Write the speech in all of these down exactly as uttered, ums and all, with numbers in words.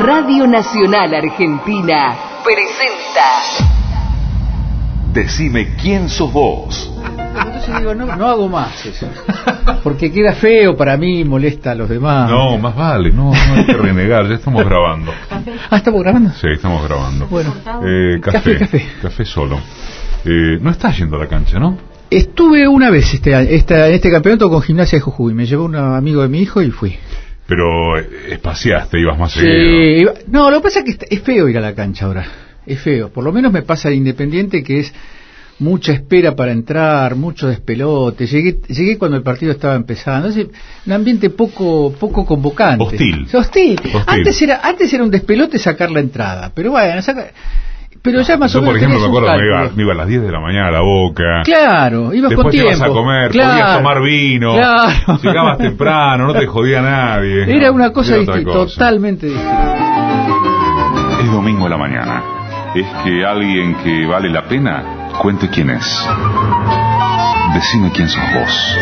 Radio Nacional Argentina presenta Decime quién sos vos. Entonces digo, no, no hago más eso, porque queda feo para mí, molesta a los demás. No, más vale, no, no hay que renegar, ya estamos grabando. Ah, ¿estamos grabando? Sí, estamos grabando. Bueno, eh, café, café, café. Café solo. Eh, no estás yendo a la cancha, ¿no? Estuve una vez este, esta, en este campeonato con Gimnasia de Jujuy, me llevó un amigo de mi hijo y fui. Pero eh, espaciaste, ibas más Sí, seguido. iba, no, lo que pasa es que es feo ir a la cancha ahora, es feo, por lo menos me pasa de Independiente que es mucha espera para entrar, mucho despelote. Llegué, llegué cuando el partido estaba empezando. Es un ambiente poco, poco convocante. Hostil. Hostil. Hostil. Antes era, antes era un despelote sacar la entrada, pero bueno, saca, pero ya más Yo, o menos. por ejemplo, me acuerdo que me iba, cálculo. me iba a las diez de la mañana a la Boca. Claro, ibas Después con tiempo. ibas a comer, claro, podías tomar vino. Claro. Llegabas temprano, no te jodía nadie. Era no, una cosa era otra distinta, cosa. totalmente distinta. Es domingo a la mañana. Es que alguien que vale la pena cuente quién es. Decime quién sos vos.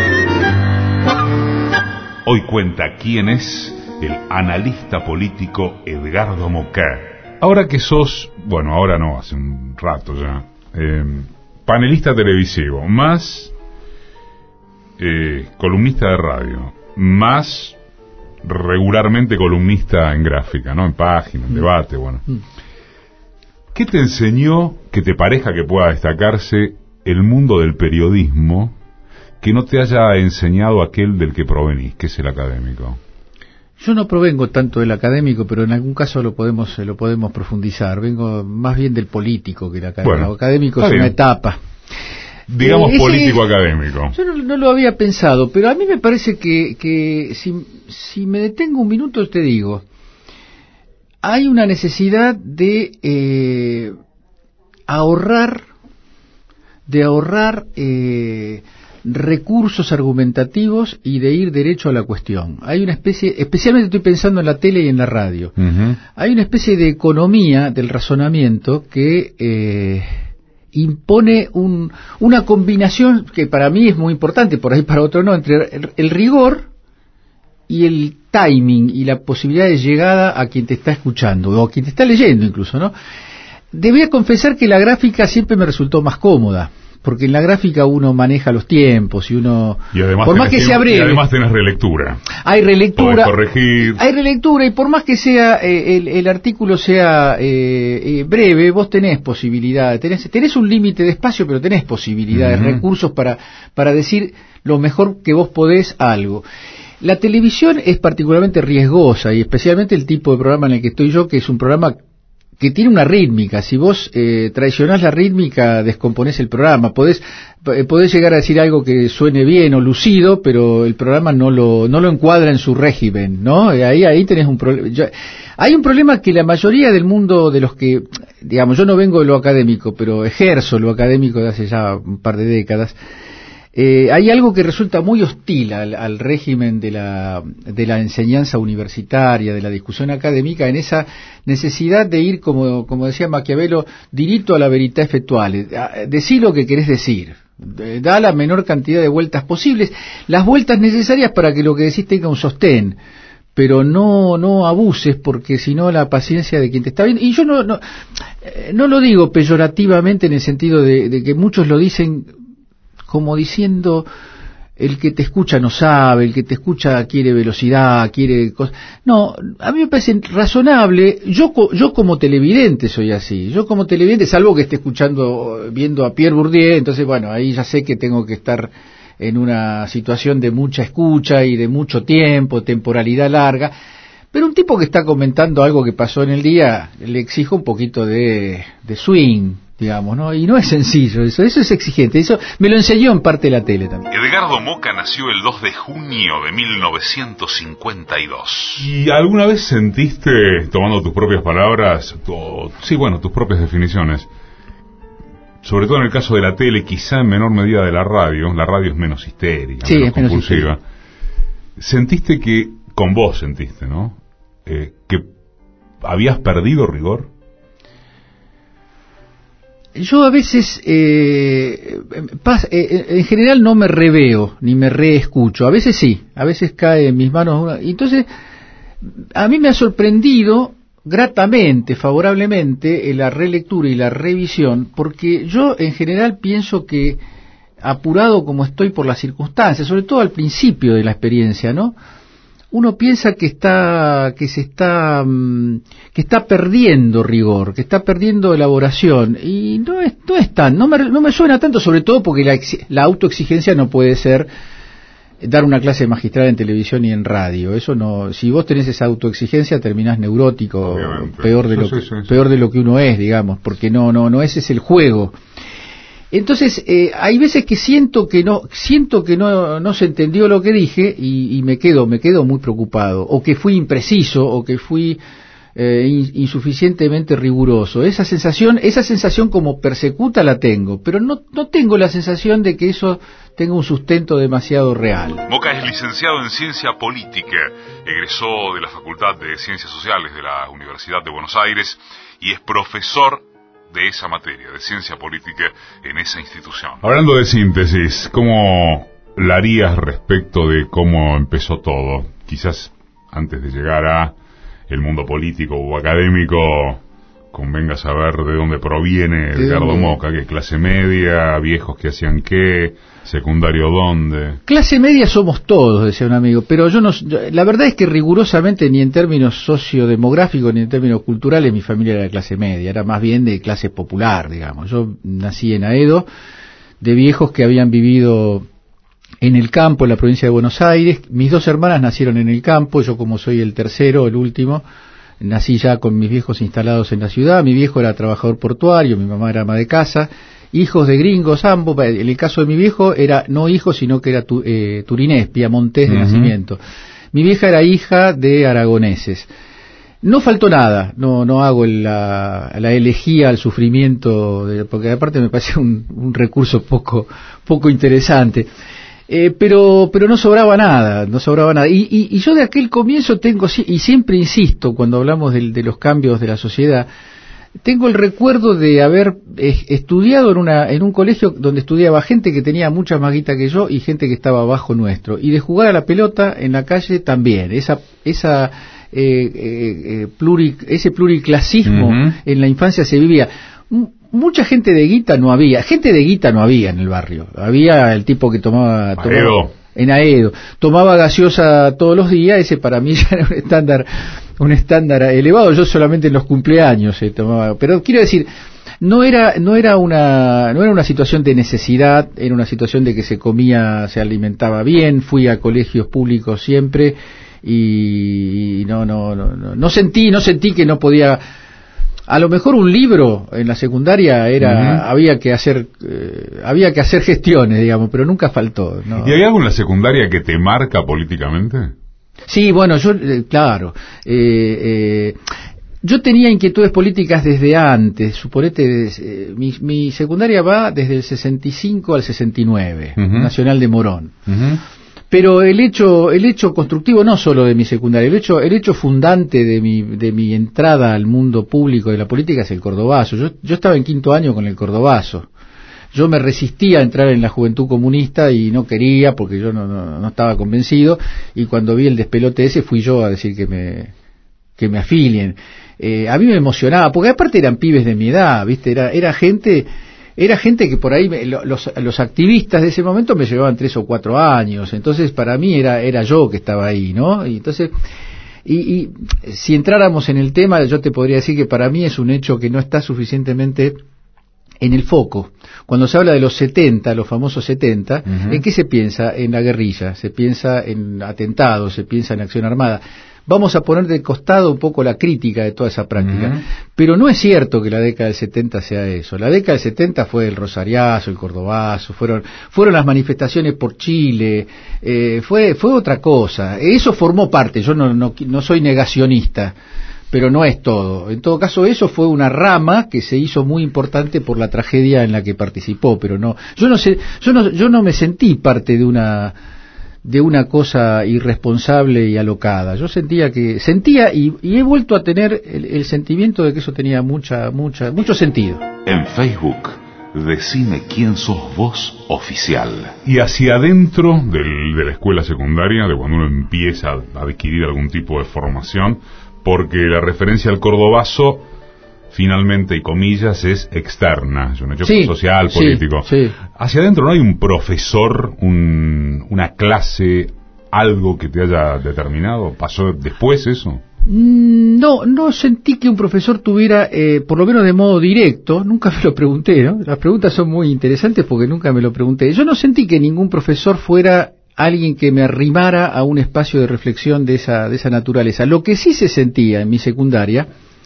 Hoy cuenta quién es el analista político Edgardo Moquer. Ahora que sos, bueno, ahora no, hace un rato ya, eh, panelista televisivo, más eh, columnista de radio, más regularmente columnista en gráfica, ¿no? En página, en debate, bueno. ¿Qué te enseñó que te parezca que pueda destacarse el mundo del periodismo que no te haya enseñado aquel del que provenís, que es el académico? Yo no provengo tanto del académico, pero en algún caso lo podemos lo podemos profundizar. Vengo más bien del político que el académico. Bueno, el académico es bien. una etapa. Digamos Eh, ese- político-académico. Yo no, no lo había pensado, pero a mí me parece que, que si, si me detengo un minuto te digo, hay una necesidad de eh, ahorrar, de ahorrar eh, recursos argumentativos y de ir derecho a la cuestión. Hay una especie, especialmente estoy pensando en la tele y en la radio, Uh-huh. hay una especie de economía del razonamiento que eh, impone un, una combinación que para mí es muy importante, por ahí para otro no, entre el, el rigor y el timing y la posibilidad de llegada a quien te está escuchando o a quien te está leyendo incluso, ¿no? Debía confesar que la gráfica siempre me resultó más cómoda, porque en la gráfica uno maneja los tiempos y uno, Y además por más tenés que sea tiempo- y breve, además tenés relectura. hay relectura, Podés corregir. hay relectura y por más que sea eh, el, el artículo sea eh, eh, breve, vos tenés posibilidad, tenés, tenés un límite de espacio, pero tenés posibilidades, Ujú. recursos para, para decir lo mejor que vos podés a algo. La televisión es particularmente riesgosa y especialmente el tipo de programa en el que estoy yo, que es un programa que tiene una rítmica. Si vos eh, traicionás la rítmica, descomponés el programa. Podés, eh, podés llegar a decir algo que suene bien o lucido, pero el programa no lo, no lo encuadra en su régimen, ¿no? Eh, Ahí, ahí tenés un problema. Hay un problema que la mayoría del mundo de los que, digamos, yo no vengo de lo académico, pero ejerzo lo académico de hace ya un par de décadas. Eh, hay algo que resulta muy hostil al, al régimen de la, de la enseñanza universitaria, de la discusión académica, en esa necesidad de ir, como, como decía Maquiavelo, directo a la verità effettuale. Decí lo que querés decir, da la menor cantidad de vueltas posibles, las vueltas necesarias para que lo que decís tenga un sostén, pero no no abuses, porque si no la paciencia de quien te está viendo, y yo no no, no lo digo peyorativamente en el sentido de, de que muchos lo dicen como diciendo el que te escucha no sabe, el que te escucha quiere velocidad, quiere cosas. No, a mí me parece razonable. Yo yo como televidente soy así. Yo como televidente, salvo que esté escuchando, viendo a Pierre Bourdieu, entonces bueno, ahí ya sé que tengo que estar en una situación de mucha escucha y de mucho tiempo, temporalidad larga. Pero un tipo que está comentando algo que pasó en el día, le exijo un poquito de, de swing, digamos, ¿no? Y no es sencillo eso, eso es exigente, eso me lo enseñó en parte la tele también. Edgardo Moca nació el dos de junio de mil novecientos cincuenta y dos. ¿Y alguna vez sentiste, tomando tus propias palabras, tu, sí, bueno, tus propias definiciones, sobre todo en el caso de la tele, quizá en menor medida de la radio, la radio es menos histérica, Sí, menos es menos compulsiva, sentiste que, con vos sentiste, ¿no? Eh, que habías perdido rigor? Yo a veces, eh, pas, eh, en general no me reveo, ni me reescucho. A veces sí, a veces cae en mis manos una. Y entonces, a mí me ha sorprendido gratamente, favorablemente, la relectura y la revisión, porque yo en general pienso que, apurado como estoy por las circunstancias, sobre todo al principio de la experiencia, ¿no?, uno piensa que está, que se está, que está perdiendo rigor, que está perdiendo elaboración, y no es, no es tan, no me, no me suena tanto, sobre todo porque la, la autoexigencia no puede ser dar una clase magistral en televisión y en radio. Eso no, si vos tenés esa autoexigencia terminás neurótico, obviamente, peor de lo sí, que, sí, sí. peor de lo que uno es, digamos, porque no, no, no ese es el juego. Entonces, eh, hay veces que siento que no, siento que no, no se entendió lo que dije y, y me quedo, me quedo muy preocupado, o que fui impreciso, o que fui eh, in, insuficientemente riguroso. Esa sensación, esa sensación como persecuta la tengo, pero no, no tengo la sensación de que eso tenga un sustento demasiado real. Moca es licenciado en Ciencia Política, egresó de la Facultad de Ciencias Sociales de la Universidad de Buenos Aires y es profesor de esa materia, de ciencia política, en esa institución. Hablando de síntesis, ¿cómo la harías respecto de cómo empezó todo? Quizás antes de llegar a el mundo político o académico, convenga saber de dónde proviene Edgardo Moca, que clase media, viejos que hacían qué, secundario dónde. Clase media somos todos, decía un amigo, pero yo no, yo, la verdad es que rigurosamente ni en términos sociodemográficos ni en términos culturales mi familia era de clase media, era más bien de clase popular, digamos. Yo nací en Aedo, de viejos que habían vivido en el campo, en la provincia de Buenos Aires. Mis dos hermanas nacieron en el campo, yo como soy el tercero, el último, nací ya con mis viejos instalados en la ciudad. Mi viejo era trabajador portuario, mi mamá era ama de casa, hijos de gringos ambos. En el caso de mi viejo era no hijo, sino que era tu, eh, turinés, piamontés de uh-huh. nacimiento. Mi vieja era hija de aragoneses. No faltó nada, no no hago la, la elegía al sufrimiento, de, porque aparte me parece un, un recurso poco poco interesante. Eh, pero pero no sobraba nada, no sobraba nada. Y, y, y yo de aquel comienzo tengo, y siempre insisto cuando hablamos de, de los cambios de la sociedad, tengo el recuerdo de haber eh, estudiado en una en un colegio donde estudiaba gente que tenía mucha más guita que yo y gente que estaba abajo nuestro, y de jugar a la pelota en la calle también. Esa esa eh, eh, eh, pluri, ese pluriclasismo uh-huh. en la infancia se vivía. Mucha gente de guita no había, gente de guita no había en el barrio. Había el tipo que tomaba, tomaba Aedo. en Aedo, tomaba gaseosa todos los días. Ese para mí ya era un estándar, un estándar elevado. Yo solamente en los cumpleaños eh, tomaba, pero quiero decir, no era, no era una, no era una situación de necesidad, era una situación de que se comía, se alimentaba bien. Fui a colegios públicos siempre y, y no, no, no, no, no sentí, no sentí que no podía. A lo mejor un libro en la secundaria era uh-huh. había que hacer eh, había que hacer gestiones, digamos, pero nunca faltó, ¿no? ¿Y hay algo en la secundaria que te marca políticamente? Sí, bueno, yo, eh, claro, eh, eh, yo tenía inquietudes políticas desde antes, suponete, eh, mi, mi secundaria va desde el sesenta y cinco al sesenta y nueve, uh-huh. Nacional de Morón. Uh-huh. Pero el hecho el hecho constructivo no solo de mi secundaria, el hecho el hecho fundante de mi de mi entrada al mundo público de la política es el cordobazo. Yo yo estaba en quinto año con el cordobazo. Yo me resistía a entrar en la Juventud Comunista y no quería porque yo no no, no estaba convencido, y cuando vi el despelote ese fui yo a decir que me que me afilien. Eh, a mí me emocionaba, porque aparte eran pibes de mi edad, ¿viste? Era era gente Era gente que por ahí, me, los, los activistas de ese momento me llevaban tres o cuatro años, entonces para mí era era yo que estaba ahí, ¿no? Y entonces, y, y si entráramos en el tema, yo te podría decir que para mí es un hecho que no está suficientemente en el foco. Cuando se habla de los setenta, los famosos setenta, uh-huh. ¿en qué se piensa? En la guerrilla, se piensa en atentados, se piensa en acción armada. Vamos a poner de costado un poco la crítica de toda esa práctica. Uh-huh. Pero no es cierto que la década del setenta sea eso. La década del setenta fue el rosariazo, el cordobazo, fueron fueron las manifestaciones por Chile, eh, fue fue otra cosa. Eso formó parte, yo no, no, no soy negacionista, pero no es todo. En todo caso, eso fue una rama que se hizo muy importante por la tragedia en la que participó, pero no, yo no sé, yo no, yo no me sentí parte de una de una cosa irresponsable y alocada. Yo sentía que sentía y, y he vuelto a tener el, el sentimiento de que eso tenía mucha mucha mucho sentido. En Facebook, decime quién sos vos oficial. Y hacia adentro del, de la escuela secundaria, de cuando uno empieza a adquirir algún tipo de formación, porque la referencia al cordobazo, finalmente, y comillas, es externa, es un hecho sí, social, político. Sí, sí. Hacia adentro no hay un profesor, un, una clase, algo que te haya determinado. ¿Pasó después eso? No, no sentí que un profesor tuviera, eh, por lo menos de modo directo, nunca me lo pregunté, ¿no? Las preguntas son muy interesantes porque nunca me lo pregunté. Yo no sentí que ningún profesor fuera alguien que me arrimara a un espacio de reflexión de esa, de esa naturaleza. Lo que sí se sentía en mi secundaria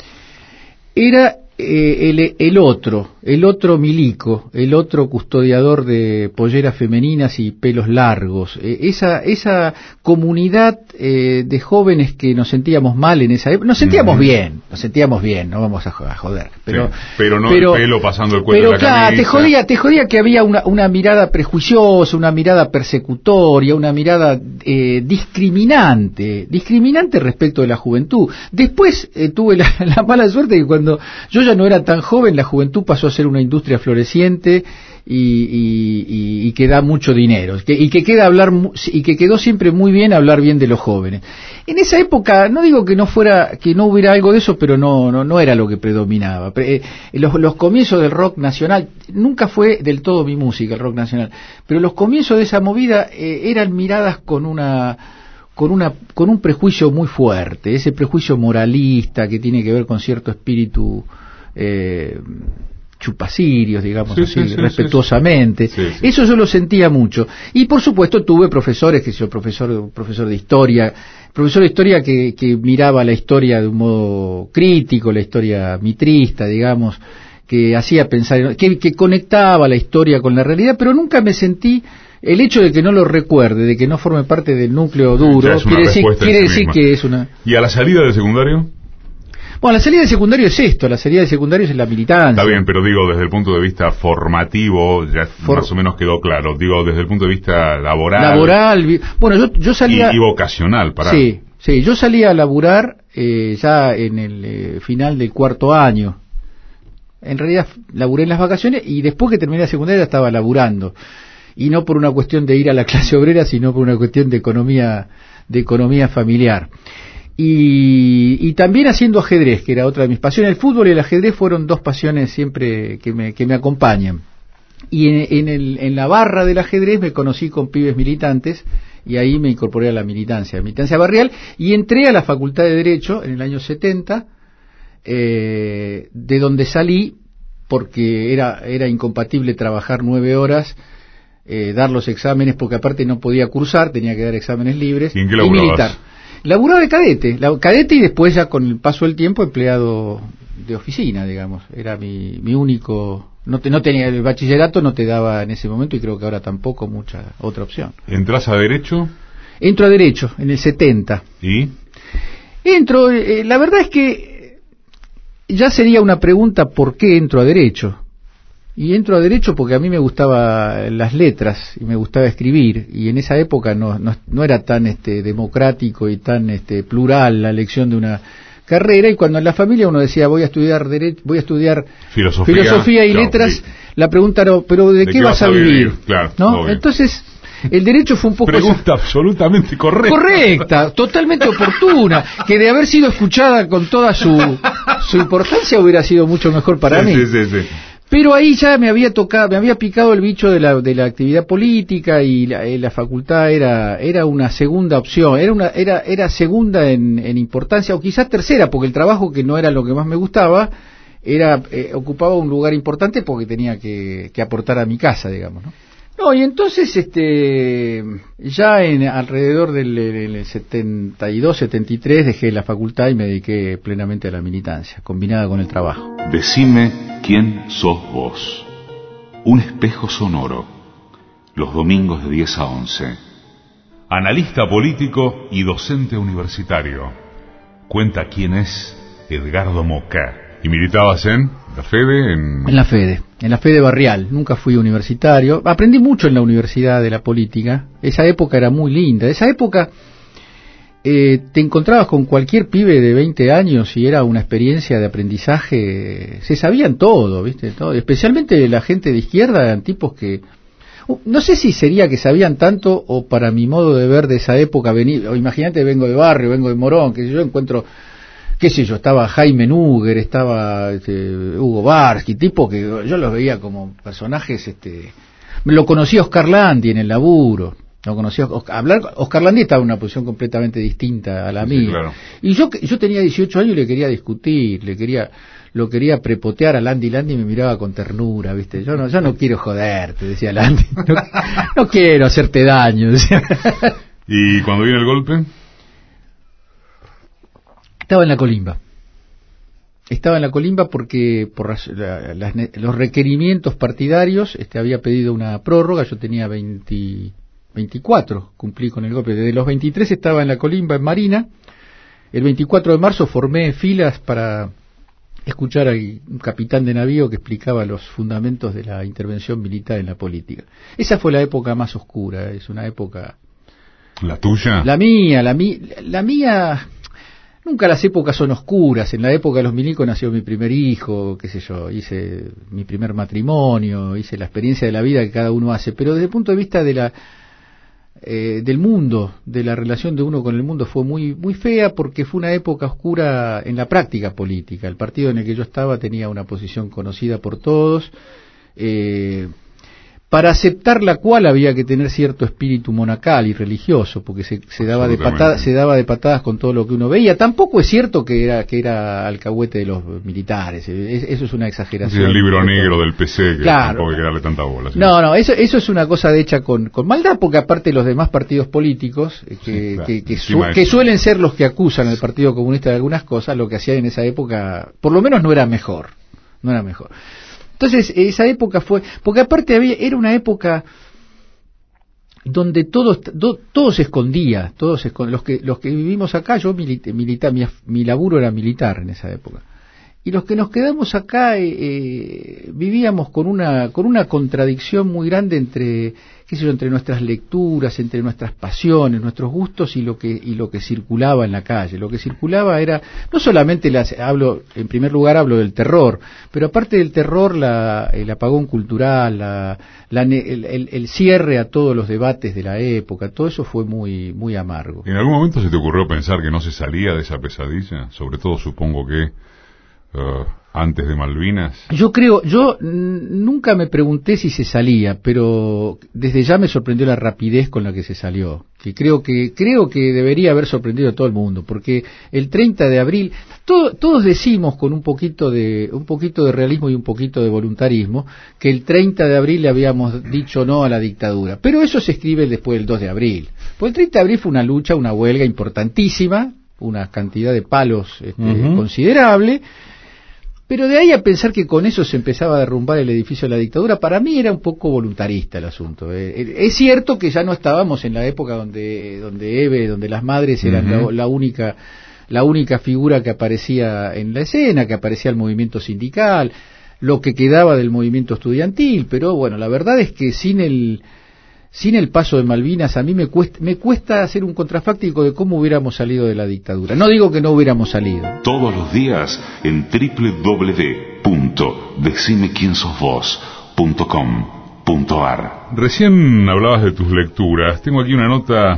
era eh, el, el otro, el otro milico, el otro custodiador de polleras femeninas y pelos largos, eh, esa esa comunidad eh, de jóvenes que nos sentíamos mal en esa época, nos sentíamos mm. bien, nos sentíamos bien, no vamos a joder, pero sí, pero no pero, el pelo pasando el cuello pero de la claro, camisa. te jodía, te jodía que había una, una mirada prejuiciosa, una mirada persecutoria, una mirada eh, discriminante, discriminante respecto de la juventud. Después eh, tuve la, la mala suerte que cuando yo ya no era tan joven, la juventud pasó a ser una industria floreciente y, y, y, y que da mucho dinero que, y que queda hablar y que quedó siempre muy bien hablar bien de los jóvenes. En esa época no digo que no fuera que no hubiera algo de eso, pero no no no era lo que predominaba. Eh, los, los comienzos del rock nacional nunca fue del todo mi música el rock nacional, pero los comienzos de esa movida eh, eran miradas con una con una con un prejuicio muy fuerte, ese prejuicio moralista que tiene que ver con cierto espíritu eh, chupacirios, digamos sí, así, sí, sí, respetuosamente. Sí, sí. Eso yo lo sentía mucho. Y por supuesto tuve profesores, que yo, profesor, profesor de historia, profesor de historia que, que miraba la historia de un modo crítico, la historia mitrista, digamos, que hacía pensar, que, que conectaba la historia con la realidad, pero nunca me sentí, el hecho de que no lo recuerde, de que no forme parte del núcleo duro, quiere decir, quiere sí decir misma. que es una... ¿Y a la salida del secundario? Bueno, la salida de secundario es esto, la salida de secundario es la militancia. Está bien, pero digo, desde el punto de vista formativo, ya For... más o menos quedó claro. Digo, desde el punto de vista laboral. Laboral, bueno, yo, yo salía... Y, y vocacional, para... Sí, sí, yo salía a laburar eh, ya en el eh, final del cuarto año. En realidad, laburé en las vacaciones y después que terminé la secundaria estaba laburando. Y no por una cuestión de ir a la clase obrera, sino por una cuestión de economía, de economía familiar. Y, y también haciendo ajedrez, que era otra de mis pasiones. El fútbol y el ajedrez fueron dos pasiones siempre que me, que me acompañan. Y en, en, el, en la barra del ajedrez me conocí con pibes militantes y ahí me incorporé a la militancia, a la militancia barrial, y entré a la Facultad de Derecho en el año setenta, eh, de donde salí porque era, era incompatible trabajar nueve horas, eh, dar los exámenes, porque aparte no podía cursar, tenía que dar exámenes libres, ¿Y en qué y militar. Laburaba de cadete, la, cadete y después ya con el paso del tiempo empleado de oficina, digamos. Era mi, mi único... No, te, no tenía el bachillerato, no te daba en ese momento y creo que ahora tampoco mucha otra opción. ¿Entras a Derecho? Entro a Derecho, en el setenta. ¿Y? Entro, eh, la verdad es que ya sería una pregunta ¿por qué entro a Derecho? Y entro a Derecho porque a mí me gustaban las letras y me gustaba escribir, y en esa época no, no, no era tan este, democrático y tan este, plural la elección de una carrera, y cuando en la familia uno decía voy a estudiar derecho, voy a estudiar filosofía, filosofía y claro, letras, sí. La pregunta era, pero ¿de, ¿de qué, qué vas a vivir? vivir? Claro, ¿no? Obvio. Entonces, el derecho fue un poco... Pregunta esa... absolutamente correcta. Correcta, totalmente oportuna, que de haber sido escuchada con toda su, su importancia hubiera sido mucho mejor para sí, mí. Sí, sí, sí. Pero ahí ya me había tocado, me había picado el bicho de la, de la actividad política, y la, la facultad era, era una segunda opción, era una, era, era segunda en, en importancia, o quizás tercera, porque el trabajo, que no era lo que más me gustaba, era, eh, ocupaba un lugar importante porque tenía que, que aportar a mi casa, digamos, ¿no? No, y entonces, este, ya en alrededor del, del setenta y dos, setenta y tres dejé la facultad y me dediqué plenamente a la militancia, combinada con el trabajo. Decime quién sos vos. Un espejo sonoro. Los domingos de diez a once. Analista político y docente universitario. Cuenta quién es Edgardo Mocá. ¿Y militabas en la Fede? En... en la Fede, en la Fede Barrial. Nunca fui universitario. Aprendí mucho en la universidad de la política. Esa época era muy linda. Esa época eh, te encontrabas con cualquier pibe de veinte años y era una experiencia de aprendizaje. Se sabían todo, ¿viste? Todo. Especialmente la gente de izquierda, eran tipos que... No sé si sería que sabían tanto, o para mi modo de ver de esa época, venir, o imagínate, vengo de barrio, vengo de Morón, que yo encuentro qué sé yo, estaba Jaime Núger, estaba este, Hugo Barsky, tipo que yo los veía como personajes, este, lo conocía Oscar Landi en el laburo, lo conocía, hablar, Oscar Landi estaba en una posición completamente distinta a la sí, mía, claro. Y yo yo tenía dieciocho años y le quería discutir, le quería, lo quería prepotear a Landi, Landi me miraba con ternura, viste, yo no, yo no quiero joderte, decía Landi, no, no quiero hacerte daño, decía. ¿Y cuando viene el golpe? Estaba en la colimba. Estaba en la colimba porque por las, la, las, los requerimientos partidarios este, había pedido una prórroga, yo tenía veinte, veinticuatro, cumplí con el golpe. Desde los veintitrés estaba en la colimba en Marina. El veinticuatro de marzo formé filas para escuchar a un capitán de navío que explicaba los fundamentos de la intervención militar en la política. Esa fue la época más oscura, es una época... ¿La tuya? La mía, la, mi, la mía... Nunca las épocas son oscuras. En la época de los milicos nació mi primer hijo, qué sé yo, hice mi primer matrimonio, hice la experiencia de la vida que cada uno hace. Pero desde el punto de vista de la eh, del mundo, de la relación de uno con el mundo, fue muy muy fea porque fue una época oscura en la práctica política. El partido en el que yo estaba tenía una posición conocida por todos, eh, para aceptar la cual había que tener cierto espíritu monacal y religioso, porque se, se daba de patadas, se daba de patadas con todo lo que uno veía. Tampoco es cierto que era que era alcahuete de los militares, es, eso es una exageración. Sí, el libro negro del P C, que claro, tampoco hay que darle tanta bola. ¿Sí? No, no, eso eso es una cosa hecha con, con maldad, porque aparte los demás partidos políticos, eh, que, sí, claro, que, que, su, que suelen ser los que acusan al Partido Comunista de algunas cosas, lo que hacían en esa época, por lo menos no era mejor, no era mejor. Entonces, esa época fue... Porque aparte había, era una época donde todo, do, todo se escondía, todos se escondía. Los que, los que vivimos acá, yo milita, milita, mi, mi laburo era militar en esa época. Y los que nos quedamos acá eh, eh, vivíamos con una con una contradicción muy grande entre, qué sé yo, entre nuestras lecturas, entre nuestras pasiones, nuestros gustos y lo que y lo que circulaba en la calle. Lo que circulaba era no solamente las hablo en primer lugar hablo del terror, pero aparte del terror la el apagón cultural, la, la el, el, el cierre a todos los debates de la época, todo eso fue muy muy amargo. ¿En algún momento se te ocurrió pensar que no se salía de esa pesadilla? Sobre todo supongo que Uh, antes de Malvinas. Yo creo, yo nunca me pregunté si se salía, pero desde ya me sorprendió la rapidez con la que se salió. Que creo que creo que debería haber sorprendido a todo el mundo, porque el treinta de abril, todo, todos decimos con un poquito de un poquito de realismo y un poquito de voluntarismo que el treinta de abril le habíamos dicho no a la dictadura, pero eso se escribe después del dos de abril. Pues el treinta de abril fue una lucha, una huelga importantísima, una cantidad de palos este, uh-huh. considerable. Pero de ahí a pensar que con eso se empezaba a derrumbar el edificio de la dictadura, para mí era un poco voluntarista el asunto. Eh, es cierto que ya no estábamos en la época donde donde Eve, donde las madres eran uh-huh. la, la única la única figura que aparecía en la escena, que aparecía el movimiento sindical, lo que quedaba del movimiento estudiantil, pero bueno, la verdad es que sin el sin el paso de Malvinas a mí me cuesta, me cuesta hacer un contrafáctico de cómo hubiéramos salido de la dictadura. No digo que no hubiéramos salido. Todos los días en doble u doble u doble u punto decime quién sos vos punto com punto a r. Recién hablabas de tus lecturas. Tengo aquí una nota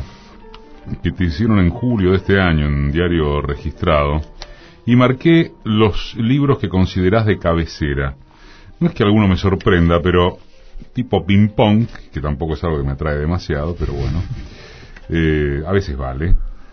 que te hicieron en julio de este año en Diario Registrado y marqué los libros que considerás de cabecera. No es que alguno me sorprenda, pero... tipo ping-pong, que tampoco es algo que me atrae demasiado, pero bueno, eh, a veces vale.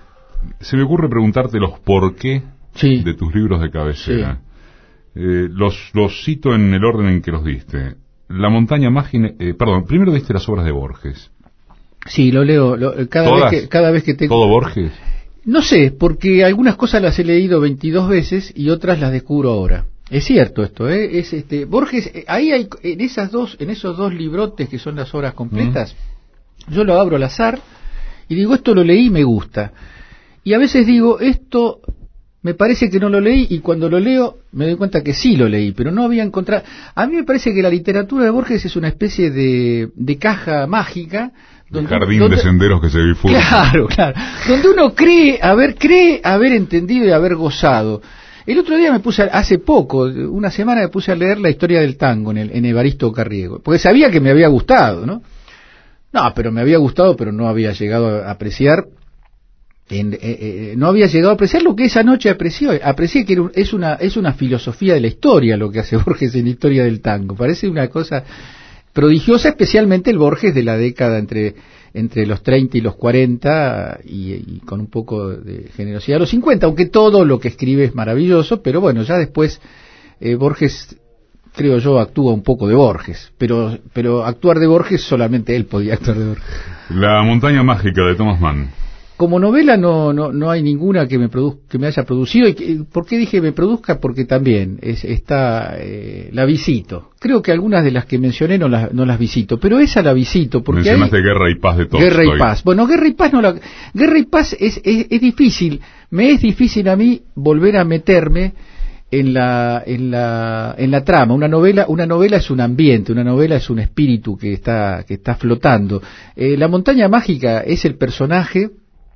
Se me ocurre preguntarte los por qué sí. de tus libros de cabecera. Sí. Eh, los, los cito en el orden en que los diste. La montaña mágica, eh, perdón, primero diste las obras de Borges. Sí, lo leo lo, cada, vez que, cada vez que tengo... ¿Todo Borges? No sé, porque algunas cosas las he leído veintidós veces y otras las descubro ahora. Es cierto esto, ¿eh? Es este Borges, ahí hay en esas dos, en esos dos librotes que son las obras completas, mm. yo lo abro al azar y digo esto lo leí y me gusta. Y a veces digo esto me parece que no lo leí y cuando lo leo me doy cuenta que sí lo leí, pero no había encontrado. A mí me parece que la literatura de Borges es una especie de, de caja mágica. Donde, jardín donde, de senderos que se bifurcan. Claro, claro. Donde uno cree haber, cree haber entendido y haber gozado. El otro día me puse, hace poco, una semana me puse a leer la historia del tango en, el, en Evaristo Carriego, porque sabía que me había gustado, ¿no? No, pero me había gustado, pero no había llegado a apreciar en, eh, eh, no había llegado a apreciar lo que esa noche apreció, aprecié que era un, es una es una filosofía de la historia lo que hace Borges en la historia del tango, parece una cosa prodigiosa, especialmente el Borges de la década entre entre los treinta y los cuarenta y, y con un poco de generosidad a los cincuenta, aunque todo lo que escribe es maravilloso, pero bueno, ya después eh, Borges, creo yo, actúa un poco de Borges, pero pero actuar de Borges solamente él podía actuar de Borges. La montaña mágica de Thomas Mann. Como novela no no no hay ninguna que me produ que me haya producido. Y que, ¿por qué dije me produzca? Porque también es, está eh, la visito. Creo que algunas de las que mencioné no las no las visito, pero esa la visito porque mencionaste hay, Guerra y Paz de Tolstoy. Guerra y Paz. Bueno, Guerra y Paz no la Guerra y Paz es, es es difícil. Me es difícil a mí volver a meterme en la en la en la trama. Una novela una novela es un ambiente, una novela es un espíritu que está que está flotando. Eh, la montaña mágica es el personaje.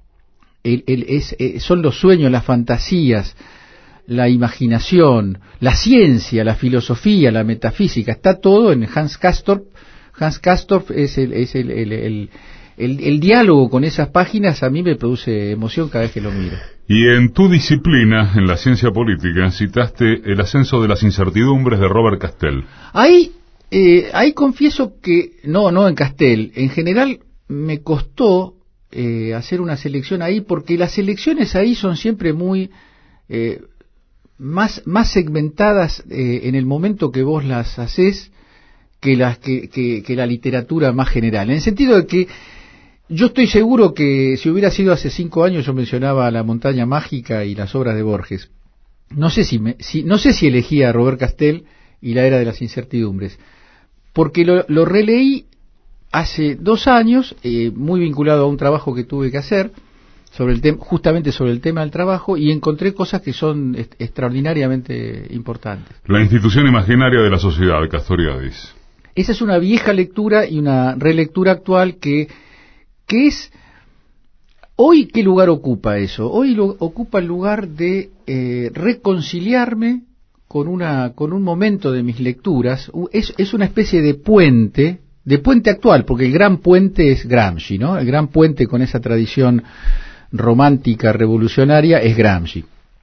El, el, es, eh, son los sueños, las fantasías, la imaginación, la ciencia, la filosofía, la metafísica, está todo en Hans Castorp. Hans Castorp es el, es el, el, el, el, el diálogo con esas páginas a mí me produce emoción cada vez que lo miro. Y en tu disciplina, en la ciencia política, citaste El ascenso de las incertidumbres de Robert Castell. Ahí, eh, ahí confieso que, no, no en Castell, en general me costó Eh, hacer una selección ahí, porque las selecciones ahí son siempre muy eh, más más segmentadas eh, en el momento que vos las hacés que las que, que, que la literatura más general, en el sentido de que yo estoy seguro que si hubiera sido hace cinco años yo mencionaba La montaña mágica y las obras de Borges, no sé si, me, si no sé si elegía a Robert Castell y La era de las incertidumbres, porque lo, lo releí hace dos años, eh, muy vinculado a un trabajo que tuve que hacer, sobre el tema, justamente sobre el tema del trabajo, y encontré cosas que son est extraordinariamente importantes. La institución imaginaria de la sociedad, Castoriadis. Esa es una vieja lectura y una relectura actual que, que es... Hoy, ¿qué lugar ocupa eso? Hoy lo, ocupa el lugar de eh, reconciliarme con, una, con un momento de mis lecturas. Es, es una especie de puente... de puente actual, porque el gran puente es Gramsci, ¿no? El gran puente con esa tradición romántica revolucionaria es Gramsci.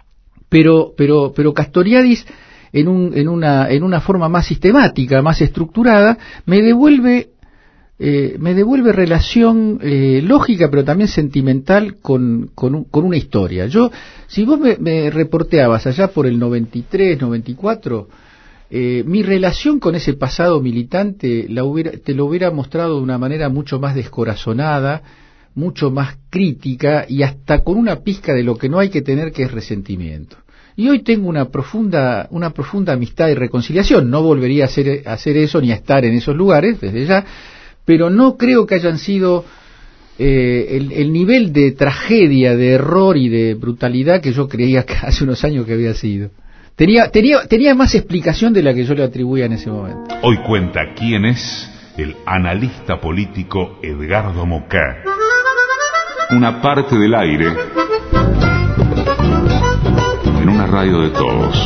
Pero pero pero Castoriadis en un en una en una forma más sistemática, más estructurada, me devuelve eh, me devuelve relación eh, lógica, pero también sentimental con con, un, con una historia. Yo, si vos me, me reporteabas allá por el noventa y tres, noventa y cuatro, Eh, mi relación con ese pasado militante la hubiera, te lo hubiera mostrado de una manera mucho más descorazonada, mucho más crítica y hasta con una pizca de lo que no hay que tener, que es resentimiento. Y hoy tengo una profunda una profunda amistad y reconciliación. No volvería a hacer, a hacer eso ni a estar en esos lugares desde ya, pero no creo que hayan sido eh, el, el nivel de tragedia, de error y de brutalidad que yo creía que hace unos años que había sido. Tenía, tenía, tenía más explicación de la que yo le atribuía en ese momento. Hoy cuenta quién es el analista político Edgardo Mocá. Una parte del aire en una radio de todos.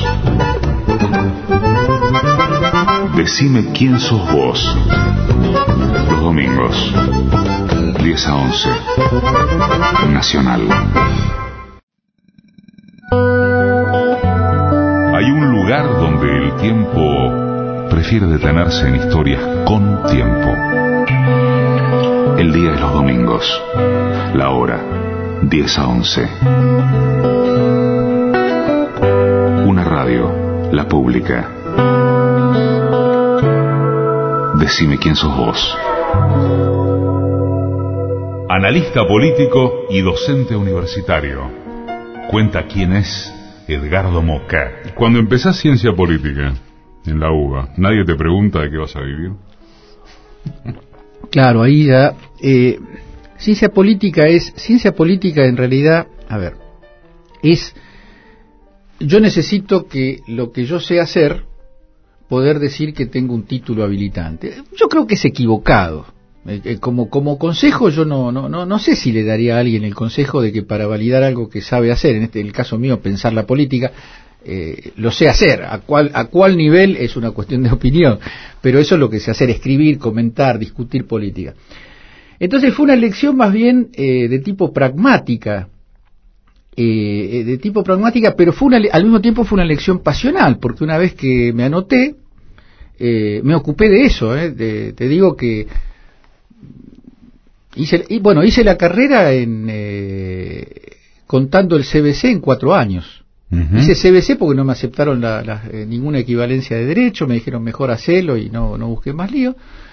Decime quién sos vos. Los domingos, diez a once. Nacional. Hay un lugar donde el tiempo prefiere detenerse en historias con tiempo. El día de los domingos, la hora, diez a once. Una radio, la pública. Decime quién sos vos. Analista político y docente universitario. Cuenta quién es Edgardo Mocá. Cuando empezás ciencia política en la U B A, ¿nadie te pregunta de qué vas a vivir? Claro, ahí ya... Eh, ciencia política es... Ciencia política en realidad, a ver, es... Yo necesito que lo que yo sé hacer, poder decir que tengo un título habilitante. Yo creo que es equivocado. Eh, eh, como como consejo yo no, no no no sé si le daría a alguien el consejo de que para validar algo que sabe hacer, en este en el caso mío pensar la política, eh, lo sé hacer. A cuál a cuál nivel es una cuestión de opinión, pero eso es lo que sé hacer: escribir, comentar, discutir política. Entonces fue una elección más bien eh, de tipo pragmática, eh, de tipo pragmática, pero fue una, al mismo tiempo fue una elección pasional, porque una vez que me anoté, eh, me ocupé de eso, eh, de, te digo que hice, y bueno, hice la carrera en eh, contando el C B C en cuatro años. Uh-huh. Hice C B C porque no me aceptaron la, la, eh, ninguna equivalencia de derecho, me dijeron mejor hacerlo y no, no busqué más lío.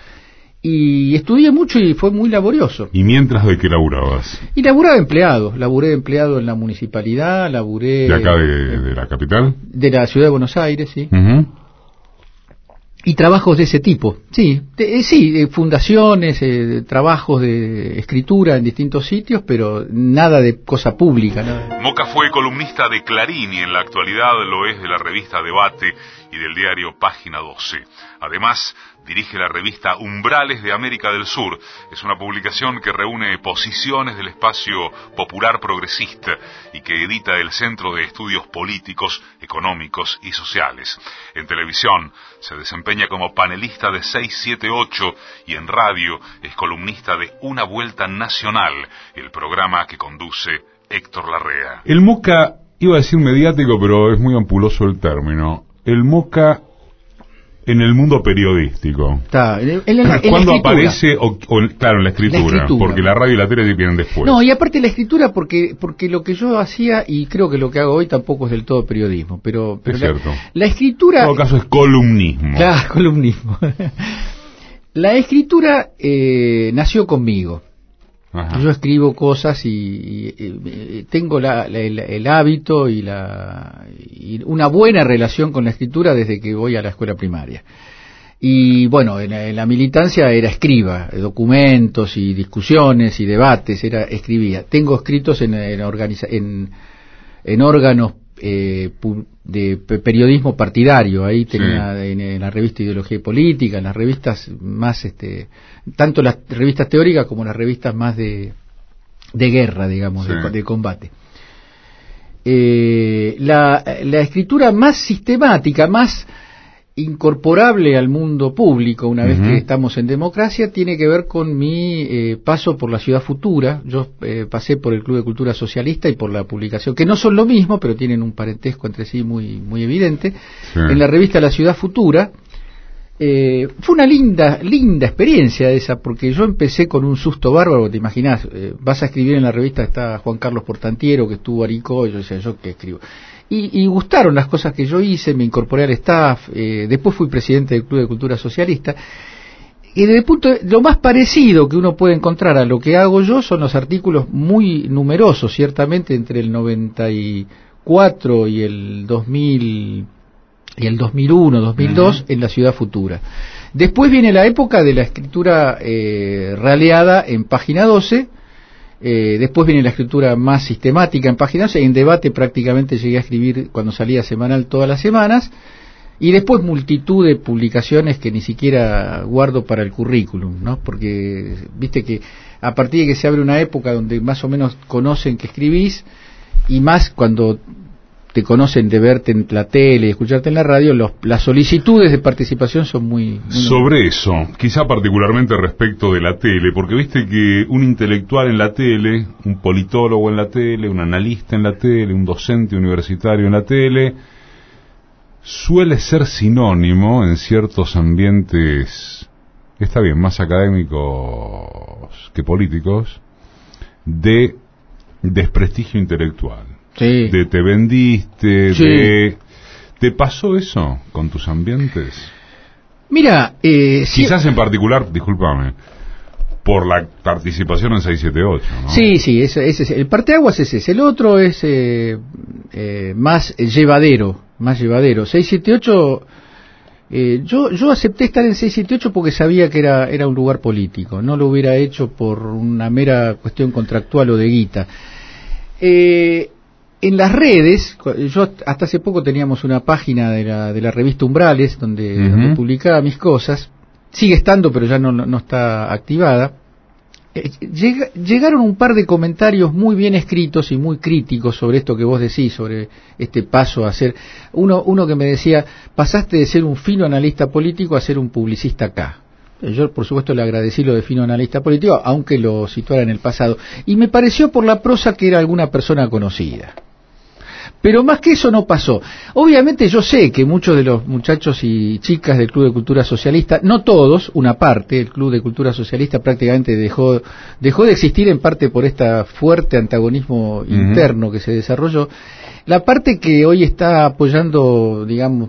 Y estudié mucho y fue muy laborioso. ¿Y mientras de qué laburabas? Y laburaba empleado, laburé de empleado en la municipalidad, laburé... ¿De acá, de, de la capital? De la ciudad de Buenos Aires, sí. Uh-huh. Y trabajos de ese tipo, sí, de, eh, sí, de fundaciones, eh, de trabajos de escritura en distintos sitios, pero nada de cosa pública. Nada. Moca fue columnista de Clarín y en la actualidad lo es de la revista Debate y del diario Página doce. Además, dirige la revista Umbrales de América del Sur. Es una publicación que reúne posiciones del espacio popular progresista y que edita el Centro de Estudios Políticos, Económicos y Sociales. En televisión se desempeña como panelista de seis siete ocho y en radio es columnista de Una Vuelta Nacional, el programa que conduce Héctor Larrea. El Moca, iba a decir mediático, pero es muy ampuloso el término. El Moca en el mundo periodístico. Está, en, en, en ¿Cuándo aparece? O, o, claro, en la escritura, la escritura, porque la radio y la tele vienen después. No, y aparte la escritura, porque porque lo que yo hacía, y creo que lo que hago hoy tampoco es del todo periodismo, pero, pero es la, cierto. La escritura... En todo caso es columnismo. Claro, columnismo. La escritura eh, nació conmigo. Ajá. Yo escribo cosas y, y, y tengo la, la, el, el hábito y, la, y una buena relación con la escritura desde que voy a la escuela primaria. Y bueno, en la, en la militancia era escriba, documentos y discusiones y debates, era escribía. Tengo escritos en, en, organiza, en, en órganos eh, de periodismo partidario, ahí tenía sí. en, en la revista Ideología y Política, en las revistas más, este, tanto las revistas teóricas como las revistas más de, de guerra, digamos, sí. de, de combate. Eh, la, la escritura más sistemática, más incorporable al mundo público, una uh-huh. vez que estamos en democracia, tiene que ver con mi eh, paso por la Ciudad Futura. Yo eh, pasé por el Club de Cultura Socialista y por la publicación, que no son lo mismo, pero tienen un parentesco entre sí muy muy evidente. Sí. En la revista La Ciudad Futura, eh, fue una linda linda experiencia esa, porque yo empecé con un susto bárbaro, te imaginás, eh, vas a escribir en la revista, está Juan Carlos Portantiero, que estuvo Aricó, y yo decía, ¿yo qué escribo? Y, y gustaron las cosas que yo hice, me incorporé al staff, eh, después fui presidente del Club de Cultura Socialista, y desde el punto de, lo más parecido que uno puede encontrar a lo que hago yo son los artículos muy numerosos, ciertamente entre el noventa y cuatro y el dos mil y el dos mil uno, dos mil dos uh-huh. en La Ciudad Futura. Después viene la época de la escritura eh, raleada en Página doce. Eh, después viene la escritura más sistemática en Página doce. En Debate prácticamente llegué a escribir cuando salía semanal todas las semanas, y después multitud de publicaciones que ni siquiera guardo para el currículum, ¿no? Porque viste que a partir de que se abre una época donde más o menos conocen que escribís, y más cuando te conocen de verte en la tele y escucharte en la radio, los, las solicitudes de participación son muy... muy Sobre nuevas. Eso, quizá particularmente respecto de la tele, porque viste que un intelectual en la tele, un politólogo en la tele, un analista en la tele, un docente universitario en la tele, suele ser sinónimo en ciertos ambientes, está bien, más académicos que políticos, de desprestigio intelectual. Sí. De te vendiste, sí. de... ¿Te pasó eso con tus ambientes? Mira, eh, quizás sí. en particular, discúlpame, por la participación en seis siete ocho, ¿no? Sí, sí, ese, ese es el parteaguas, ese es el otro, es eh, eh, más llevadero, más llevadero. seis siete ocho, eh, yo yo acepté estar en seis siete ocho porque sabía que era era un lugar político, no lo hubiera hecho por una mera cuestión contractual o de guita. Eh, En las redes, yo hasta hace poco teníamos una página de la, de la revista Umbrales, donde, uh-huh. donde publicaba mis cosas, sigue estando, pero ya no, no está activada. Eh, lleg, llegaron un par de comentarios muy bien escritos y muy críticos sobre esto que vos decís, sobre este paso a ser... Uno, uno que me decía, pasaste de ser un fino analista político a ser un publicista acá. Yo, por supuesto, le agradecí lo de fino analista político, aunque lo situara en el pasado. Y me pareció por la prosa que era alguna persona conocida. Pero más que eso no pasó. Obviamente yo sé que muchos de los muchachos y chicas del Club de Cultura Socialista, no todos, una parte, el Club de Cultura Socialista prácticamente dejó dejó de existir en parte por este fuerte antagonismo uh-huh. interno que se desarrolló. La parte que hoy está apoyando, digamos,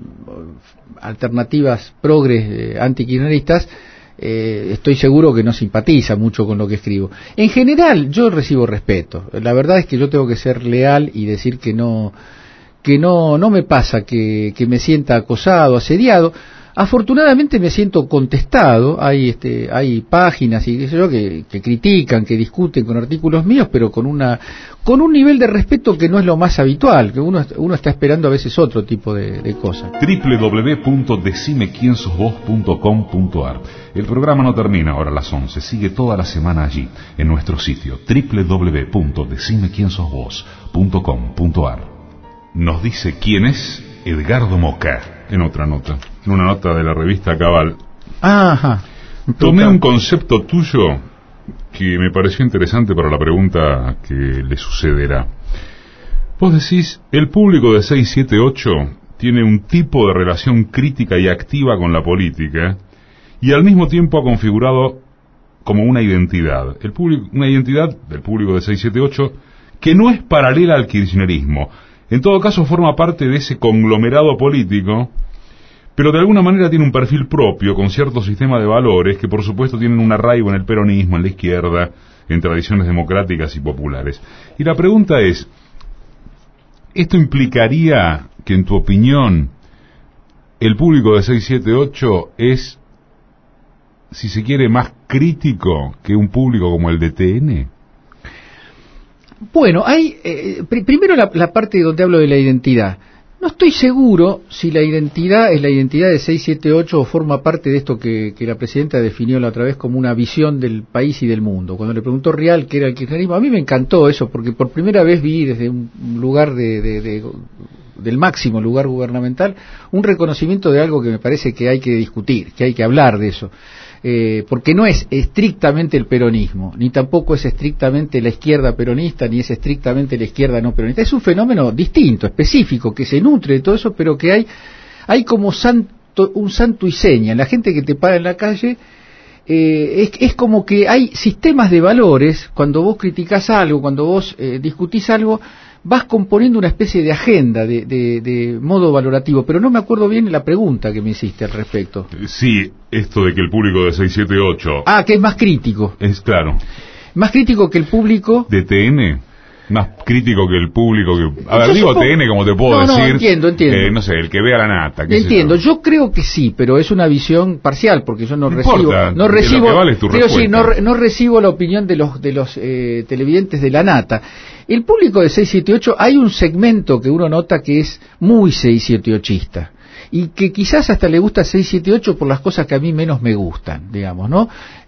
alternativas progres eh, antikirchneristas, eh, estoy seguro que no simpatiza mucho con lo que escribo. En general, yo recibo respeto. La verdad es que yo tengo que ser leal y decir que no que no no me pasa que, que me sienta acosado, asediado. Afortunadamente me siento contestado. Hay este hay páginas y qué sé yo que, que critican, que discuten con artículos míos, pero con una con un nivel de respeto que no es lo más habitual, que uno uno está esperando a veces otro tipo de, de cosas. doble u doble u doble u punto decime quién sos vos punto com punto a r. El programa no termina ahora a las once, sigue toda la semana allí en nuestro sitio doble u doble u doble u punto decime quién sos vos punto com punto a r. Nos dice quién es Edgardo Mocá en otra nota, en una nota de la revista Cabal. Ajá. Tomé un concepto tuyo que me pareció interesante para la pregunta que le sucederá. Vos decís, el público de seis siete ocho tiene un tipo de relación crítica y activa con la política y al mismo tiempo ha configurado como una identidad. El público, una identidad del público de seis siete ocho que no es paralela al kirchnerismo. En todo caso forma parte de ese conglomerado político, pero de alguna manera tiene un perfil propio, con cierto sistema de valores que por supuesto tienen un arraigo en el peronismo, en la izquierda, en tradiciones democráticas y populares. Y la pregunta es, ¿esto implicaría que en tu opinión el público de seis siete ocho es, si se quiere, más crítico que un público como el de T N? Bueno, hay eh, pr- primero la, la parte donde hablo de la identidad. No estoy seguro si la identidad es la identidad de seis siete ocho o forma parte de esto que, que la presidenta definió la otra vez como una visión del país y del mundo. Cuando le preguntó Rial qué era el kirchnerismo, a mí me encantó eso, porque por primera vez vi desde un lugar de, de, de, del máximo lugar gubernamental un reconocimiento de algo que me parece que hay que discutir, que hay que hablar de eso. Eh, porque no es estrictamente el peronismo, ni tampoco es estrictamente la izquierda peronista, ni es estrictamente la izquierda no peronista. Es un fenómeno distinto, específico, que se nutre de todo eso, pero que hay hay como santo, un santo y seña. La gente que te para en la calle, eh, es, es como que hay sistemas de valores. Cuando vos criticás algo, cuando vos eh, discutís algo, vas componiendo una especie de agenda, de, de, de modo valorativo, pero no me acuerdo bien la pregunta que me hiciste al respecto. Sí, esto de que el público de seis siete ocho... Ah, que es más crítico. Es claro. Más crítico que el público... ¿De T N? Más crítico que el público que... A ver, yo digo supongo... T N como te puedo no, decir... No, entiendo, entiendo. Eh, no sé, el que vea la nata. ¿Qué entiendo, sé yo? yo creo que sí, pero es una visión parcial, porque yo no, no recibo... Importa, no recibo, lo que vale es tu pero sí, no, respuesta. no recibo la opinión de los de los eh, televidentes de la nata. El público de seis siete ocho, hay un segmento que uno nota que es muy seis siete ochista. Y que quizás hasta le gusta seis siete ocho por las cosas que a mí menos me gustan, digamos, ¿no?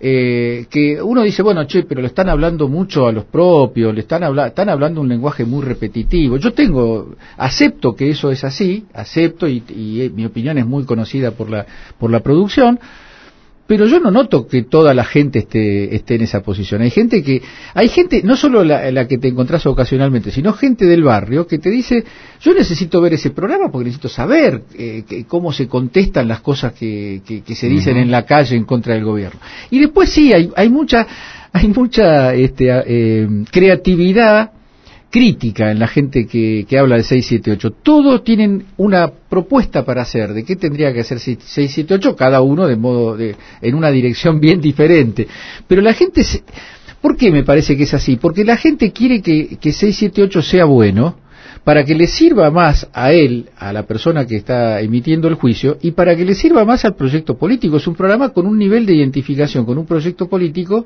Eh, que uno dice, bueno, che, pero le están hablando mucho a los propios, le están, habla están hablando un lenguaje muy repetitivo. Yo tengo, acepto que eso es así, acepto, y, y eh, mi opinión es muy conocida por la, por la producción, pero yo no noto que toda la gente esté, esté en esa posición. Hay gente que, hay gente, no solo la, la que te encontrás ocasionalmente, sino gente del barrio que te dice, yo necesito ver ese programa porque necesito saber eh, que, cómo se contestan las cosas que, que, que se dicen uh-huh. en la calle en contra del gobierno. Y después sí, hay, hay mucha, hay mucha este, eh, creatividad crítica en la gente que, que habla de seis siete ocho. Todos tienen una propuesta para hacer de qué tendría que hacer seis siete ocho, cada uno de modo de, en una dirección bien diferente. Pero la gente, se, ¿por qué me parece que es así? Porque la gente quiere que, que seis siete ocho sea bueno, para que le sirva más a él, a la persona que está emitiendo el juicio, y para que le sirva más al proyecto político. Es un programa con un nivel de identificación con un proyecto político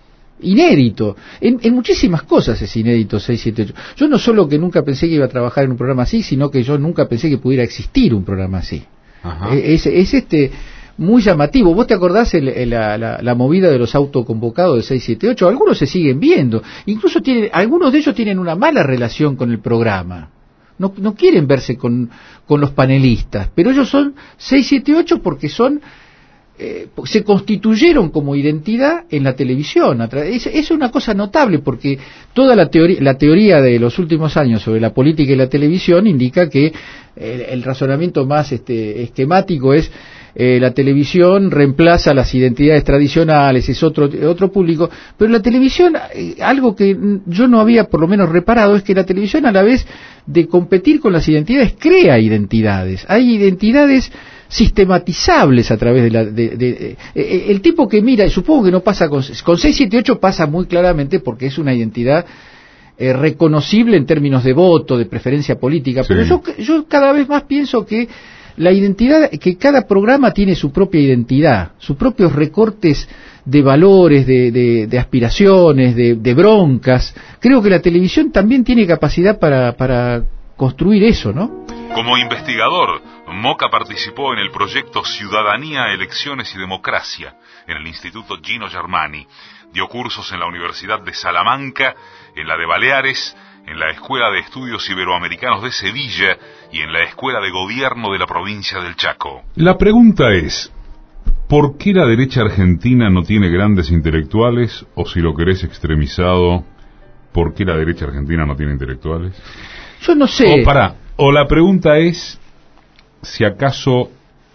inédito, en, en muchísimas cosas es inédito seis siete ocho. Yo no solo que nunca pensé que iba a trabajar en un programa así, sino que yo nunca pensé que pudiera existir un programa así. Ajá. Es, es este muy llamativo. ¿Vos te acordás el, el, la, la, la movida de los autoconvocados de seis siete ocho? Algunos se siguen viendo, incluso tienen, algunos de ellos tienen una mala relación con el programa. No, no quieren verse con, con los panelistas, pero ellos son seis siete ocho porque son eh, se constituyeron como identidad en la televisión. Es, es una cosa notable porque toda la teoría, la teoría de los últimos años sobre la política y la televisión indica que el, el razonamiento más este, esquemático es eh, la televisión reemplaza las identidades tradicionales, es otro, otro público, pero la televisión, eh, algo que yo no había por lo menos reparado, es que la televisión a la vez de competir con las identidades crea identidades. Hay identidades sistematizables a través de la... De, de, de, eh, el tipo que mira, y supongo que no pasa con, con seis siete ocho pasa muy claramente porque es una identidad eh, reconocible en términos de voto, de preferencia política, sí. Pero yo, yo cada vez más pienso que la identidad, que cada programa tiene su propia identidad, sus propios recortes de valores, de, de, de aspiraciones, de, de broncas. Creo que la televisión también tiene capacidad para, para construir eso, ¿no? Como investigador, Moca participó en el proyecto Ciudadanía, Elecciones y Democracia en el Instituto Gino Germani. Dio cursos en la Universidad de Salamanca, en la de Baleares, en la Escuela de Estudios Iberoamericanos de Sevilla y en la Escuela de Gobierno de la provincia del Chaco. La pregunta es, ¿por qué la derecha argentina no tiene grandes intelectuales? O si lo querés extremizado, ¿por qué la derecha argentina no tiene intelectuales? Yo no sé. O para, o la pregunta es, si acaso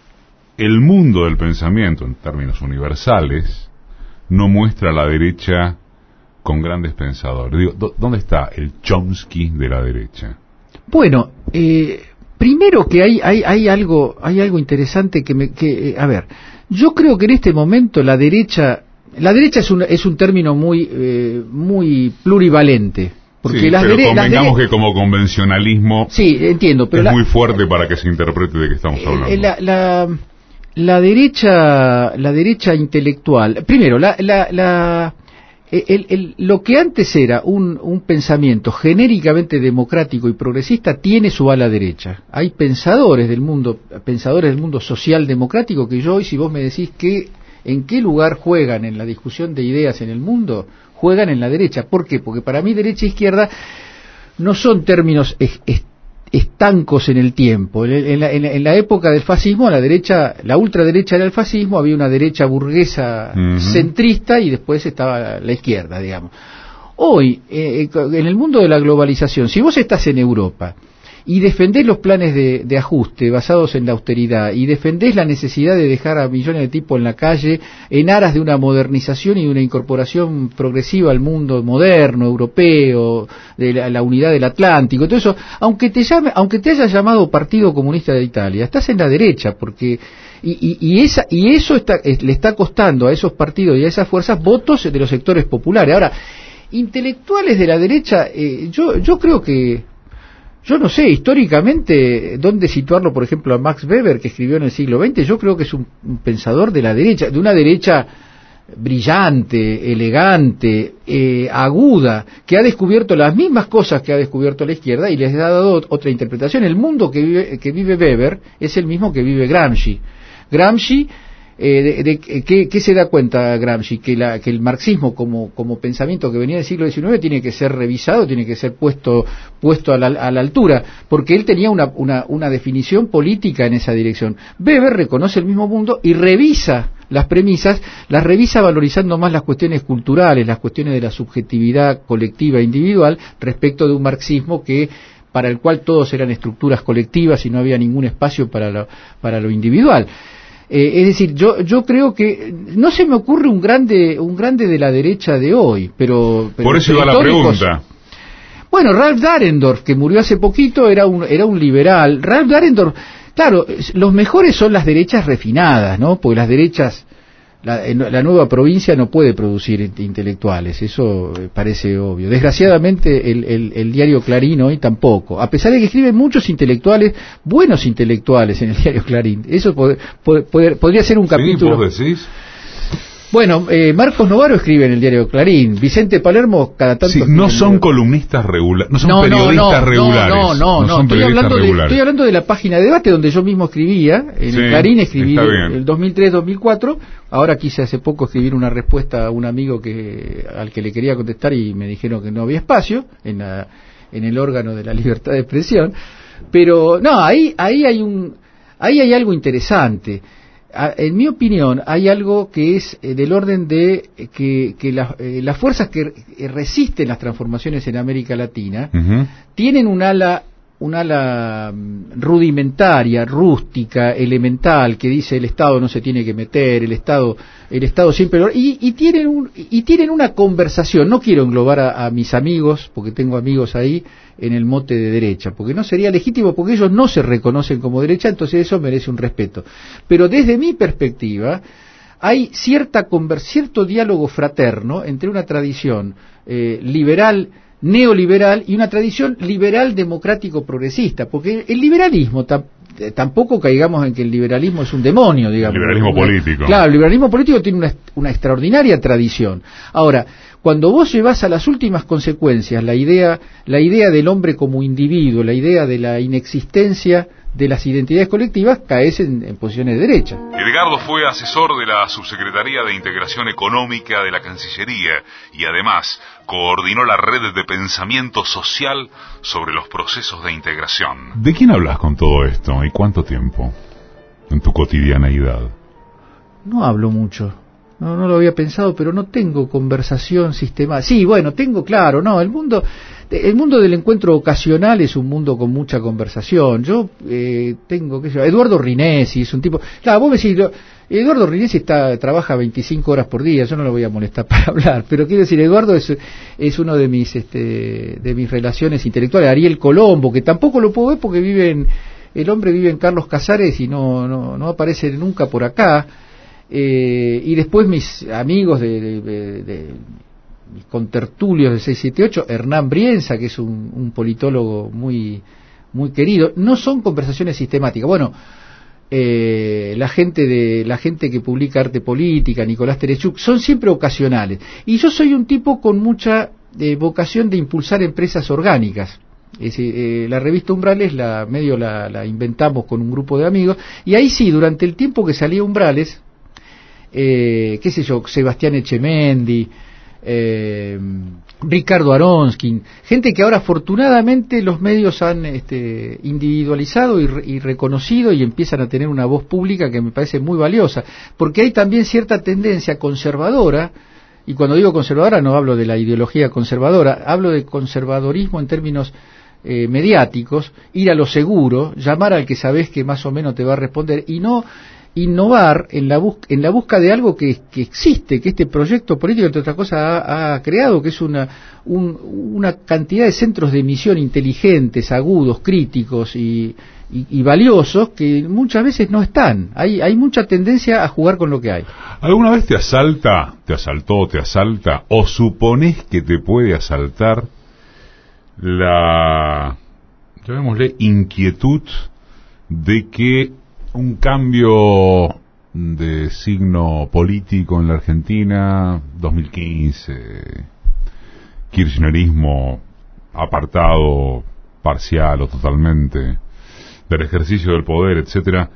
el mundo del pensamiento, en términos universales, no muestra a la derecha con grandes pensadores. Digo, ¿dónde está el Chomsky de la derecha? Bueno, eh, primero que hay, hay, hay algo, hay algo interesante que me, que, eh, a ver, yo creo que en este momento la derecha, la derecha es un, es un término muy, eh, muy plurivalente. Porque sí, las pero dere- convengamos las dere- que como convencionalismo sí, entiendo, pero es la, muy fuerte para que se interprete de qué estamos hablando. Eh, la, la, la derecha, la derecha intelectual, primero, la, la, la El, el, lo que antes era un, un pensamiento genéricamente democrático y progresista tiene su ala derecha. Hay pensadores del mundo, pensadores del mundo social democrático que yo hoy, si vos me decís que en qué lugar juegan en la discusión de ideas en el mundo, juegan en la derecha. ¿Por qué? Porque para mí derecha e izquierda no son términos es, es, estancos en el tiempo. En, en, la, en, la, en la época del fascismo, la derecha, la ultraderecha era el fascismo, había una derecha burguesa uh-huh. centrista y después estaba la izquierda, digamos. Hoy, eh, en el mundo de la globalización, si vos estás en Europa y defendés los planes de, de ajuste basados en la austeridad y defendés la necesidad de dejar a millones de tipos en la calle en aras de una modernización y de una incorporación progresiva al mundo moderno, europeo, de la, la unidad del Atlántico, todo eso, aunque te llame, aunque te hayas llamado Partido Comunista de Italia, estás en la derecha, porque y, y, y esa y eso está, es, le está costando a esos partidos y a esas fuerzas votos de los sectores populares. Ahora, intelectuales de la derecha, eh, yo yo creo que Yo no sé, históricamente, dónde situarlo, por ejemplo, a Max Weber, que escribió en el siglo veinte, yo creo que es un, un pensador de la derecha, de una derecha brillante, elegante, eh, aguda, que ha descubierto las mismas cosas que ha descubierto la izquierda y les ha dado otra interpretación. El mundo que vive, que vive Weber es el mismo que vive Gramsci. Gramsci, eh, de, de, ¿qué, ¿qué se da cuenta Gramsci? Que, la, que el marxismo como, como pensamiento que venía del siglo diecinueve tiene que ser revisado, tiene que ser puesto, puesto a, la, a la altura, porque él tenía una, una, una definición política en esa dirección. Weber reconoce el mismo mundo y revisa las premisas, las revisa valorizando más las cuestiones culturales, las cuestiones de la subjetividad colectiva e individual, respecto de un marxismo que para el cual todos eran estructuras colectivas y no había ningún espacio para lo, para lo individual. Eh, es decir, yo yo creo que no se me ocurre un grande un grande de la derecha de hoy, pero, pero por eso iba la pregunta. Bueno, Ralph Dahrendorf, que murió hace poquito, era un era un liberal. Ralph Dahrendorf, claro, los mejores son las derechas refinadas, ¿no? Porque las derechas, la, la nueva provincia no puede producir intelectuales, eso parece obvio. Desgraciadamente el, el, el diario Clarín hoy tampoco, a pesar de que escriben muchos intelectuales, buenos intelectuales en el diario Clarín. Eso pod, pod, pod, podría ser un capítulo. ¿Sí, vos decís? Bueno, eh, Marcos Novaro escribe en el diario Clarín, Vicente Palermo cada tanto... Sí, no son el... columnistas regulares, no son no, periodistas no, no, regulares. No, no, no, no, no. Estoy, hablando de, estoy hablando de la página de debate donde yo mismo escribía, en sí, el Clarín escribí el dos mil tres dos mil cuatro, ahora quise hace poco escribir una respuesta a un amigo que al que le quería contestar y me dijeron que no había espacio en, la, en el órgano de la libertad de expresión, pero no, ahí, ahí hay un, ahí hay algo interesante. a, en mi opinión, hay algo que es eh, del orden de eh, que, que la, eh, las fuerzas que eh, resisten las transformaciones en América Latina Uh-huh. tienen un ala un ala mm, rudimentaria, rústica, elemental, que dice el Estado no se tiene que meter, el Estado, el Estado siempre lo, y, y tienen un, y tienen una conversación. No quiero englobar a, a mis amigos, porque tengo amigos ahí, en el mote de derecha, porque no sería legítimo, porque ellos no se reconocen como derecha, entonces eso merece un respeto. Pero desde mi perspectiva, hay cierta conver- cierto diálogo fraterno entre una tradición eh, liberal, neoliberal, y una tradición liberal democrático progresista, porque el liberalismo tam- eh, tampoco caigamos en que el liberalismo es un demonio, digamos. El liberalismo Una- político. Claro, el liberalismo político tiene una, una extraordinaria tradición. Ahora, cuando vos llevas a las últimas consecuencias la idea, la idea del hombre como individuo, la idea de la inexistencia de las identidades colectivas, caes en, en posiciones de derecha. Edgardo fue asesor de la Subsecretaría de Integración Económica de la Cancillería y además coordinó la red de pensamiento social sobre los procesos de integración. ¿De quién hablas con todo esto y cuánto tiempo en tu cotidianeidad? No hablo mucho. No, no lo había pensado, pero no tengo conversación sistemática. Sí, bueno, tengo claro, no, el mundo, el mundo del encuentro ocasional es un mundo con mucha conversación. Yo eh, tengo, qué sé yo, Eduardo Rinesi es un tipo, claro, vos me decís, lo, Eduardo Rinesi está, trabaja veinticinco horas por día, yo no lo voy a molestar para hablar, pero quiero decir, Eduardo es, es uno de mis, este, de mis relaciones intelectuales. Ariel Colombo, que tampoco lo puedo ver porque vive en, el hombre vive en Carlos Casares y no, no, no aparece nunca por acá. Eh, y después mis amigos de, de, de, de mis contertulios de seiscientos setenta y ocho, Hernán Brienza, que es un, un politólogo muy muy querido. No son conversaciones sistemáticas. Bueno, eh, la gente de la gente que publica Arte Política, Nicolás Terechuk, son siempre ocasionales. Y yo soy un tipo con mucha eh, vocación de impulsar empresas orgánicas. Es, eh, la revista Umbrales la medio la, la inventamos con un grupo de amigos, y ahí sí, durante el tiempo que salía Umbrales, Eh, qué sé yo, Sebastián Echemendi, eh, Ricardo Aronskin, gente que ahora afortunadamente los medios han este, individualizado y, y reconocido, y empiezan a tener una voz pública que me parece muy valiosa, porque hay también cierta tendencia conservadora, y cuando digo conservadora no hablo de la ideología conservadora, hablo de conservadorismo en términos eh, mediáticos, ir a lo seguro, llamar al que sabés que más o menos te va a responder, y no innovar en la, bus en la busca de algo que, que existe, que este proyecto político, entre otras cosas, ha, ha creado, que es una, un, una cantidad de centros de emisión inteligentes, agudos, críticos y, y, y valiosos, que muchas veces no están. Hay, hay mucha tendencia a jugar con lo que hay. ¿Alguna vez te asalta, te asaltó, te asalta, o suponés que te puede asaltar la, llamémosle, inquietud de que un cambio de signo político en la Argentina, dos mil quince, kirchnerismo apartado parcial o totalmente del ejercicio del poder, etcétera,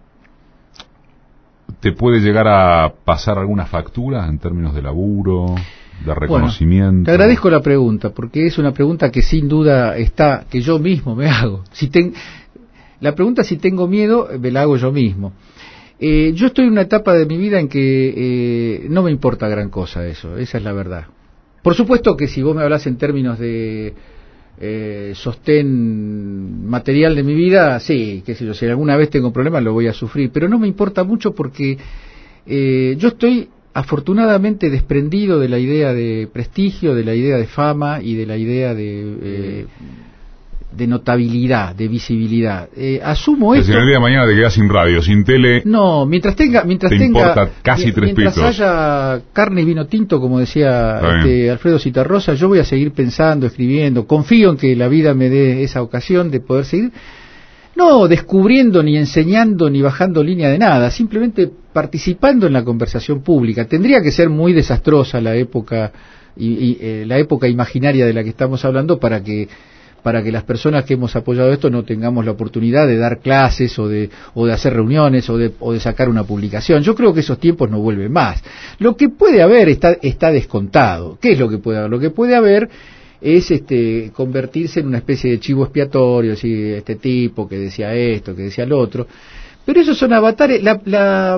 te puede llegar a pasar alguna factura en términos de laburo, de reconocimiento? Bueno, te agradezco la pregunta, porque es una pregunta que sin duda está, que yo mismo me hago. Si ten, la pregunta si tengo miedo, me la hago yo mismo. Eh, yo estoy en una etapa de mi vida en que eh, no me importa gran cosa eso, esa es la verdad. Por supuesto que si vos me hablás en términos de eh, sostén material de mi vida, sí, qué sé yo, si alguna vez tengo problemas lo voy a sufrir, pero no me importa mucho porque eh, yo estoy afortunadamente desprendido de la idea de prestigio, de la idea de fama y de la idea de... Eh, de notabilidad, de visibilidad. Eh, asumo esto. Si en el día de mañana te quedas sin radio, sin tele. No, mientras tenga, mientras te tenga, importa casi tres mientras pitos. haya carne y vino tinto, como decía este, Alfredo Citarrosa, yo voy a seguir pensando, escribiendo. Confío en que la vida me dé esa ocasión de poder seguir, no descubriendo ni enseñando ni bajando línea de nada, simplemente participando en la conversación pública. Tendría que ser muy desastrosa la época y, y eh, la época imaginaria de la que estamos hablando para que para que las personas que hemos apoyado esto no tengamos la oportunidad de dar clases o de o de hacer reuniones o de o de sacar una publicación. Yo creo que esos tiempos no vuelven más. Lo que puede haber está está descontado. ¿Qué es lo que puede haber? Lo que puede haber es este convertirse en una especie de chivo expiatorio, así, este tipo que decía esto, que decía lo otro. Pero esos son avatares. La, la,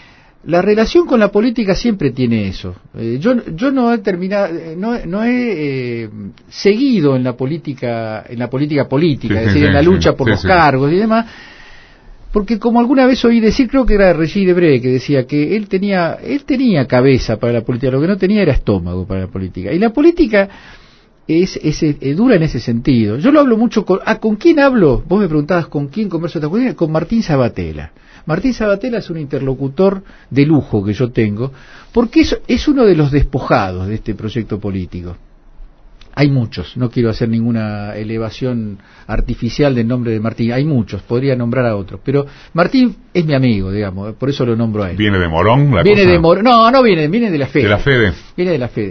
la relación con la política siempre tiene eso. Eh, yo, yo no he terminado, no, no he eh, seguido en la política, en la política política, sí, es decir, sí, en la lucha sí, por sí, los sí. cargos y demás. Porque como alguna vez oí decir, creo que era Regis Debray, que decía que él tenía él tenía cabeza para la política, lo que no tenía era estómago para la política. Y la política es, es, es dura en ese sentido. Yo lo hablo mucho con... Ah, ¿con quién hablo? Vos me preguntabas con quién converso esta cuestión. Con Martín Sabatella. Martín Sabatella es un interlocutor de lujo que yo tengo, porque es, es uno de los despojados de este proyecto político. Hay muchos, no quiero hacer ninguna elevación artificial del nombre de Martín, hay muchos, podría nombrar a otros, pero Martín es mi amigo, digamos, por eso lo nombro a él. ¿Viene de Morón la Viene cosa? de Morón, no, no viene, viene de la Fede. ¿De la Fede? Viene de la Fede.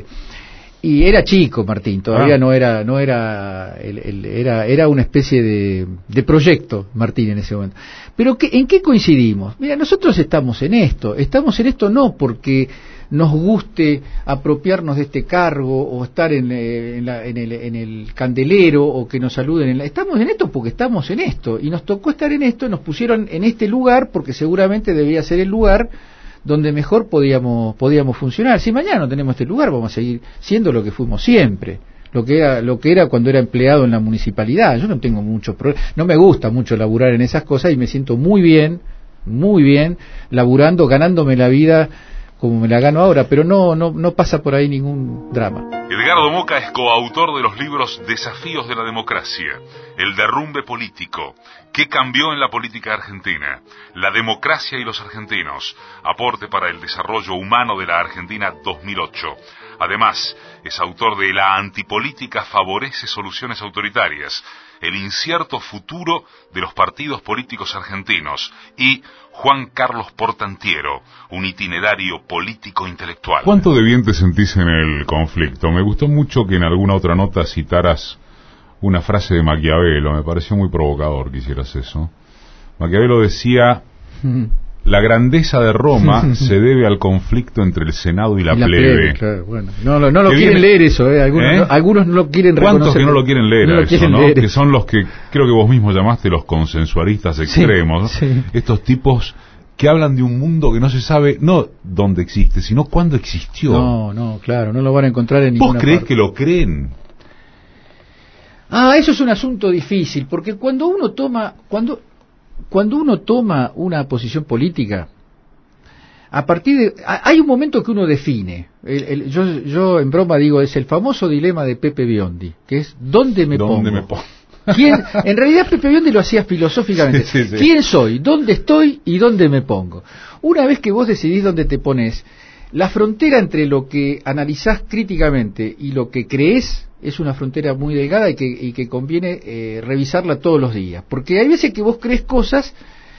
Y era chico Martín, todavía ah. no era, no era, el, el, era, era una especie de, de proyecto Martín en ese momento. Pero ¿qué, ¿en qué coincidimos? Mira, nosotros estamos en esto, estamos en esto no porque nos guste apropiarnos de este cargo o estar en, en, la, en, el, en el candelero o que nos saluden en la... Estamos en esto porque estamos en esto y nos tocó estar en esto, nos pusieron en este lugar porque seguramente debía ser el lugar donde mejor podíamos podíamos funcionar. Si mañana no tenemos este lugar, vamos a seguir siendo lo que fuimos siempre, lo que era lo que era cuando era empleado en la municipalidad. Yo no tengo mucho problema, no me gusta mucho laburar en esas cosas y me siento muy bien, muy bien laburando, ganándome la vida como me la gano ahora, pero no no no pasa por ahí ningún drama. Edgardo Moca es coautor de los libros Desafíos de la Democracia, El derrumbe político, ¿Qué cambió en la política argentina?, La democracia y los argentinos, Aporte para el desarrollo humano de la Argentina dos mil ocho. Además, es autor de La antipolítica favorece soluciones autoritarias, El incierto futuro de los partidos políticos argentinos y Juan Carlos Portantiero, un itinerario político-intelectual. ¿Cuánto de bien te sentís en el conflicto? Me gustó mucho que en alguna otra nota citaras una frase de Maquiavelo, me pareció muy provocador que hicieras eso. Maquiavelo decía, la grandeza de Roma se debe al conflicto entre el Senado y la, y la plebe. plebe claro, bueno. No, no, no lo quieren viene, leer eso, ¿eh? Algunos, ¿eh? No, algunos no lo quieren reconocer. ¿Cuántos que no lo quieren leer no a eso, quieren no? Leer. Que son los que creo que vos mismo llamaste los consensualistas extremos, sí, sí. Estos tipos que hablan de un mundo que no se sabe, no dónde existe, sino cuándo existió. No, no, claro, no lo van a encontrar en ninguna ¿Vos creés parte. que lo creen? Ah, eso es un asunto difícil, porque cuando uno toma, cuando, cuando uno toma una posición política, a partir de, hay un momento que uno define. El, el, yo, yo en broma digo, es el famoso dilema de Pepe Biondi, que es ¿dónde me ¿Dónde pongo? me pongo? ¿Quién? En realidad Pepe Biondi lo hacía filosóficamente. Sí, sí, sí. ¿Quién soy? ¿Dónde estoy? ¿Y dónde me pongo? Una vez que vos decidís dónde te pones, la frontera entre lo que analizás críticamente y lo que creés es una frontera muy delgada y que, y que conviene eh, revisarla todos los días. Porque hay veces que vos crees cosas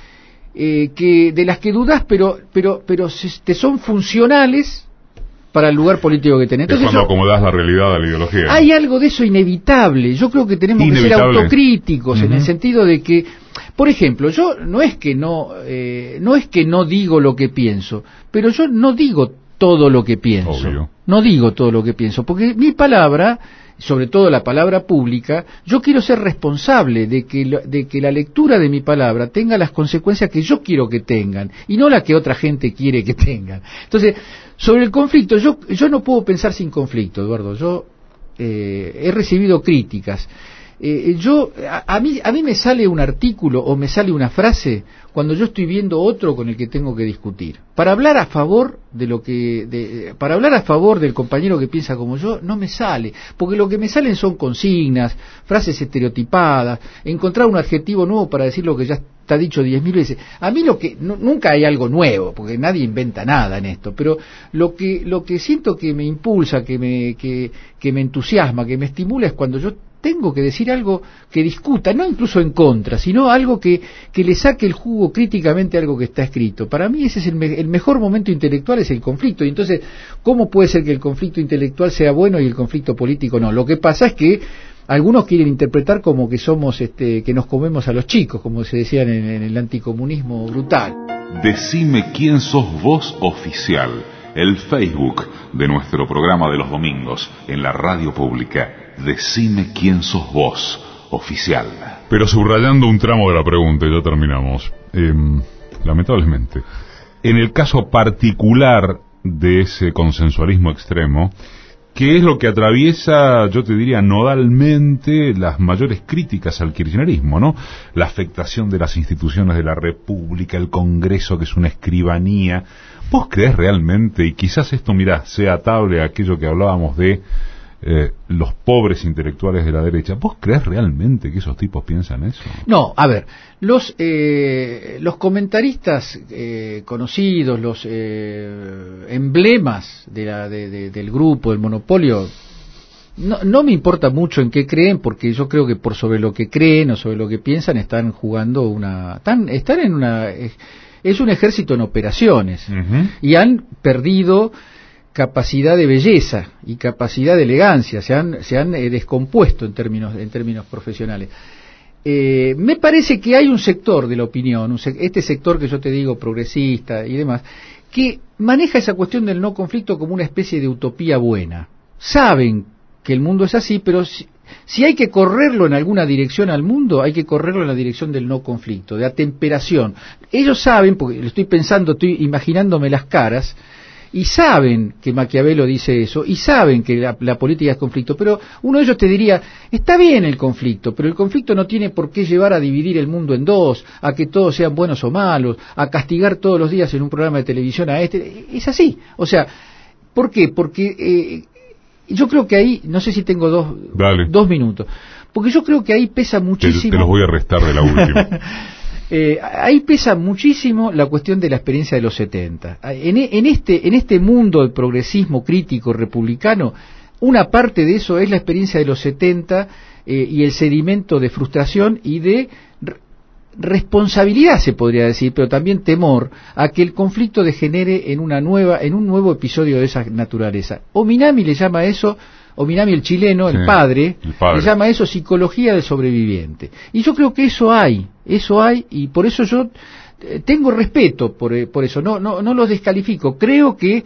eh, que de las que dudás, pero pero pero te son funcionales para el lugar político que tenés. Entonces, es cuando yo, acomodás la realidad a la ideología. Hay algo de eso inevitable. Yo creo que tenemos inevitable. que ser autocríticos, uh-huh. en el sentido de que, por ejemplo, yo no es que no eh, no es que no digo lo que pienso, pero yo no digo todo lo que pienso. Obvio. No digo todo lo que pienso, porque mi palabra, sobre todo la palabra pública, yo quiero ser responsable de que, de que la lectura de mi palabra tenga las consecuencias que yo quiero que tengan, y no las que otra gente quiere que tengan. Entonces, sobre el conflicto, yo, yo no puedo pensar sin conflicto, Eduardo. Yo eh, he recibido críticas. Eh, yo a, a mí a mí me sale un artículo o me sale una frase cuando yo estoy viendo otro con el que tengo que discutir para hablar a favor de lo que de, para hablar a favor del compañero que piensa como yo. No me sale, porque lo que me salen son consignas, frases estereotipadas, encontrar un adjetivo nuevo para decir lo que ya está dicho diez mil veces. A mí lo que no, nunca hay algo nuevo, porque nadie inventa nada en esto, pero lo que lo que siento que me impulsa, que me que que me entusiasma, que me estimula es cuando yo tengo que decir algo que discuta, no incluso en contra, sino algo que, que le saque el jugo críticamente a algo que está escrito. Para mí ese es el, me, el mejor momento intelectual, es el conflicto. Y entonces, ¿cómo puede ser que el conflicto intelectual sea bueno y el conflicto político no? Lo que pasa es que algunos quieren interpretar como que somos, este, que nos comemos a los chicos, como se decía en, en el anticomunismo brutal. Decime quién sos vos oficial, el Facebook de nuestro programa de los domingos en la radio pública. Decime quién sos vos, oficial. Pero subrayando un tramo de la pregunta, y ya terminamos. Eh, lamentablemente. En el caso particular de ese consensualismo extremo, que es lo que atraviesa, yo te diría, nodalmente las mayores críticas al kirchnerismo, ¿no? La afectación de las instituciones de la República, el Congreso, que es una escribanía. ¿Vos creés realmente, y quizás esto, mirá, sea atable a aquello que hablábamos de eh, los pobres intelectuales de la derecha, ¿vos creés realmente que esos tipos piensan eso? No, a ver, los eh, los comentaristas eh, conocidos, los eh, emblemas de la, de, de, del grupo, del monopolio, no, no me importa mucho en qué creen, porque yo creo que por sobre lo que creen o sobre lo que piensan están jugando una... Están, están en una... Es, es un ejército en operaciones, uh-huh. y han perdido capacidad de belleza y capacidad de elegancia, se han, se han eh, descompuesto en términos, en términos profesionales. Eh, me parece que hay un sector de la opinión, un sec- este sector que yo te digo progresista y demás, que maneja esa cuestión del no conflicto como una especie de utopía buena. Saben que el mundo es así, pero si, si hay que correrlo en alguna dirección al mundo, hay que correrlo en la dirección del no conflicto, de atemperación. Ellos saben, porque lo estoy pensando, estoy imaginándome las caras, y saben que Maquiavelo dice eso, y saben que la, la política es conflicto, pero uno de ellos te diría, está bien el conflicto, pero el conflicto no tiene por qué llevar a dividir el mundo en dos, a que todos sean buenos o malos, a castigar todos los días en un programa de televisión a este. Es así. O sea, ¿por qué? Porque eh, yo creo que ahí, no sé si tengo dos, dos minutos, porque yo creo que ahí pesa muchísimo... Te, te los voy a restar de la última. Eh, ahí pesa muchísimo la cuestión de la experiencia de los setenta. En, en, este, en este mundo del progresismo crítico republicano, una parte de eso es la experiencia de los setenta eh, y el sedimento de frustración y de re- responsabilidad, se podría decir, pero también temor a que el conflicto degenere en una nueva, en un nuevo episodio de esa naturaleza. Ominami le llama eso... Ominami, el chileno, sí, el, padre, el padre, le llama eso psicología del sobreviviente. Y yo creo que eso hay, eso hay, y por eso yo eh, tengo respeto por, eh, por eso, no, no, no los descalifico. Creo que,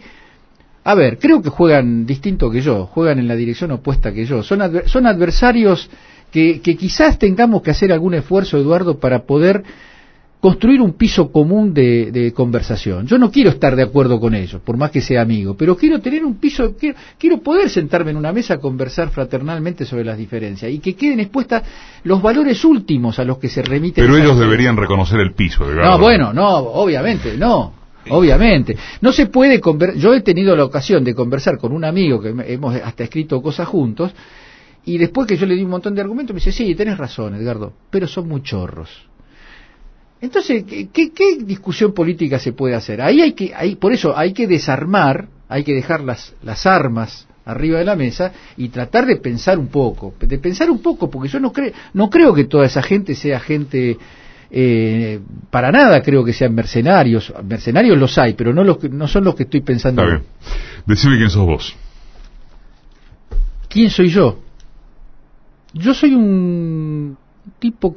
a ver, creo que juegan distinto que yo, juegan en la dirección opuesta que yo. Son, adver, son adversarios que, que quizás tengamos que hacer algún esfuerzo, Eduardo, para poder construir un piso común de, de conversación. Yo no quiero estar de acuerdo con ellos, por más que sea amigo, pero quiero tener un piso, quiero, quiero poder sentarme en una mesa a conversar fraternalmente sobre las diferencias y que queden expuestas los valores últimos a los que se remiten. Pero ellos deberían reconocer el piso, de verdad. No, bueno, no, obviamente, no. Obviamente, no se puede conver- yo he tenido la ocasión de conversar con un amigo que hemos hasta escrito cosas juntos y después que yo le di un montón de argumentos me dice, sí, tenés razón, Edgardo, pero son muy chorros. Entonces, ¿qué, qué, qué discusión política se puede hacer? Ahí hay que, ahí, por eso hay que desarmar, hay que dejar las, las armas arriba de la mesa y tratar de pensar un poco, de pensar un poco, porque yo no creo, no creo que toda esa gente sea gente, eh, para nada creo que sean mercenarios, mercenarios los hay, pero no los que, no son los que estoy pensando. Está bien. Decime quién sos vos. ¿Quién soy yo? Yo soy un tipo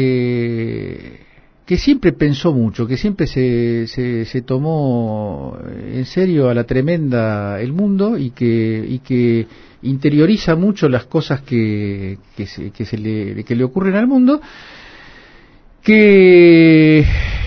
que que siempre pensó mucho, que siempre se, se, se tomó en serio a la tremenda el mundo y que, y que interioriza mucho las cosas que, que, se, que, se le, que le ocurren al mundo, que,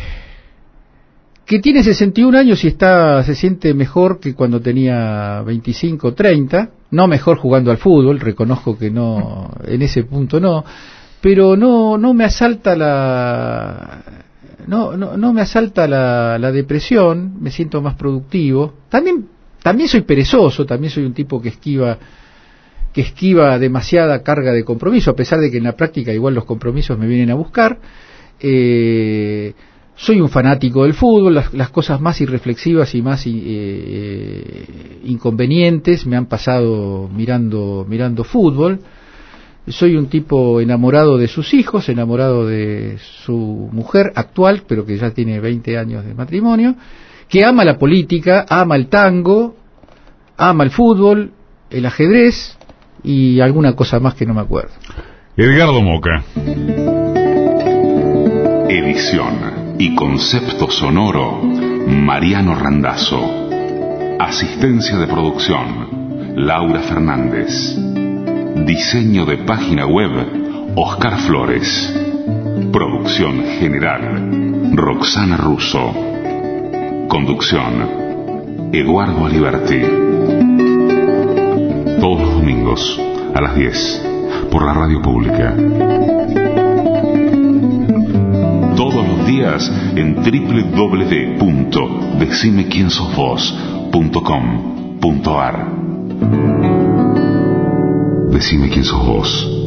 que tiene sesenta y un años y está, se siente mejor que cuando tenía veinticinco, treinta, no mejor jugando al fútbol, reconozco que no, en ese punto no, pero no no me asalta la no no no me asalta la, la depresión, me siento más productivo. También también soy perezoso, también soy un tipo que esquiva que esquiva demasiada carga de compromiso, a pesar de que en la práctica igual los compromisos me vienen a buscar. Eh, soy un fanático del fútbol, las, las cosas más irreflexivas y más eh, inconvenientes me han pasado mirando mirando fútbol. Soy un tipo enamorado de sus hijos, enamorado de su mujer actual, pero que ya tiene veinte años de matrimonio, que ama la política, ama el tango, ama el fútbol, el ajedrez y alguna cosa más que no me acuerdo. Edgardo Moca. Edición y concepto sonoro, Mariano Randazzo. Asistencia de producción, Laura Fernández. Diseño de página web, Oscar Flores. Producción general, Roxana Russo. Conducción, Eduardo Aliberti. Todos los domingos a las diez por la radio pública. Todos los días en doble u doble u doble u punto decime quién sos vos punto com punto ar. Decime quién sos vos.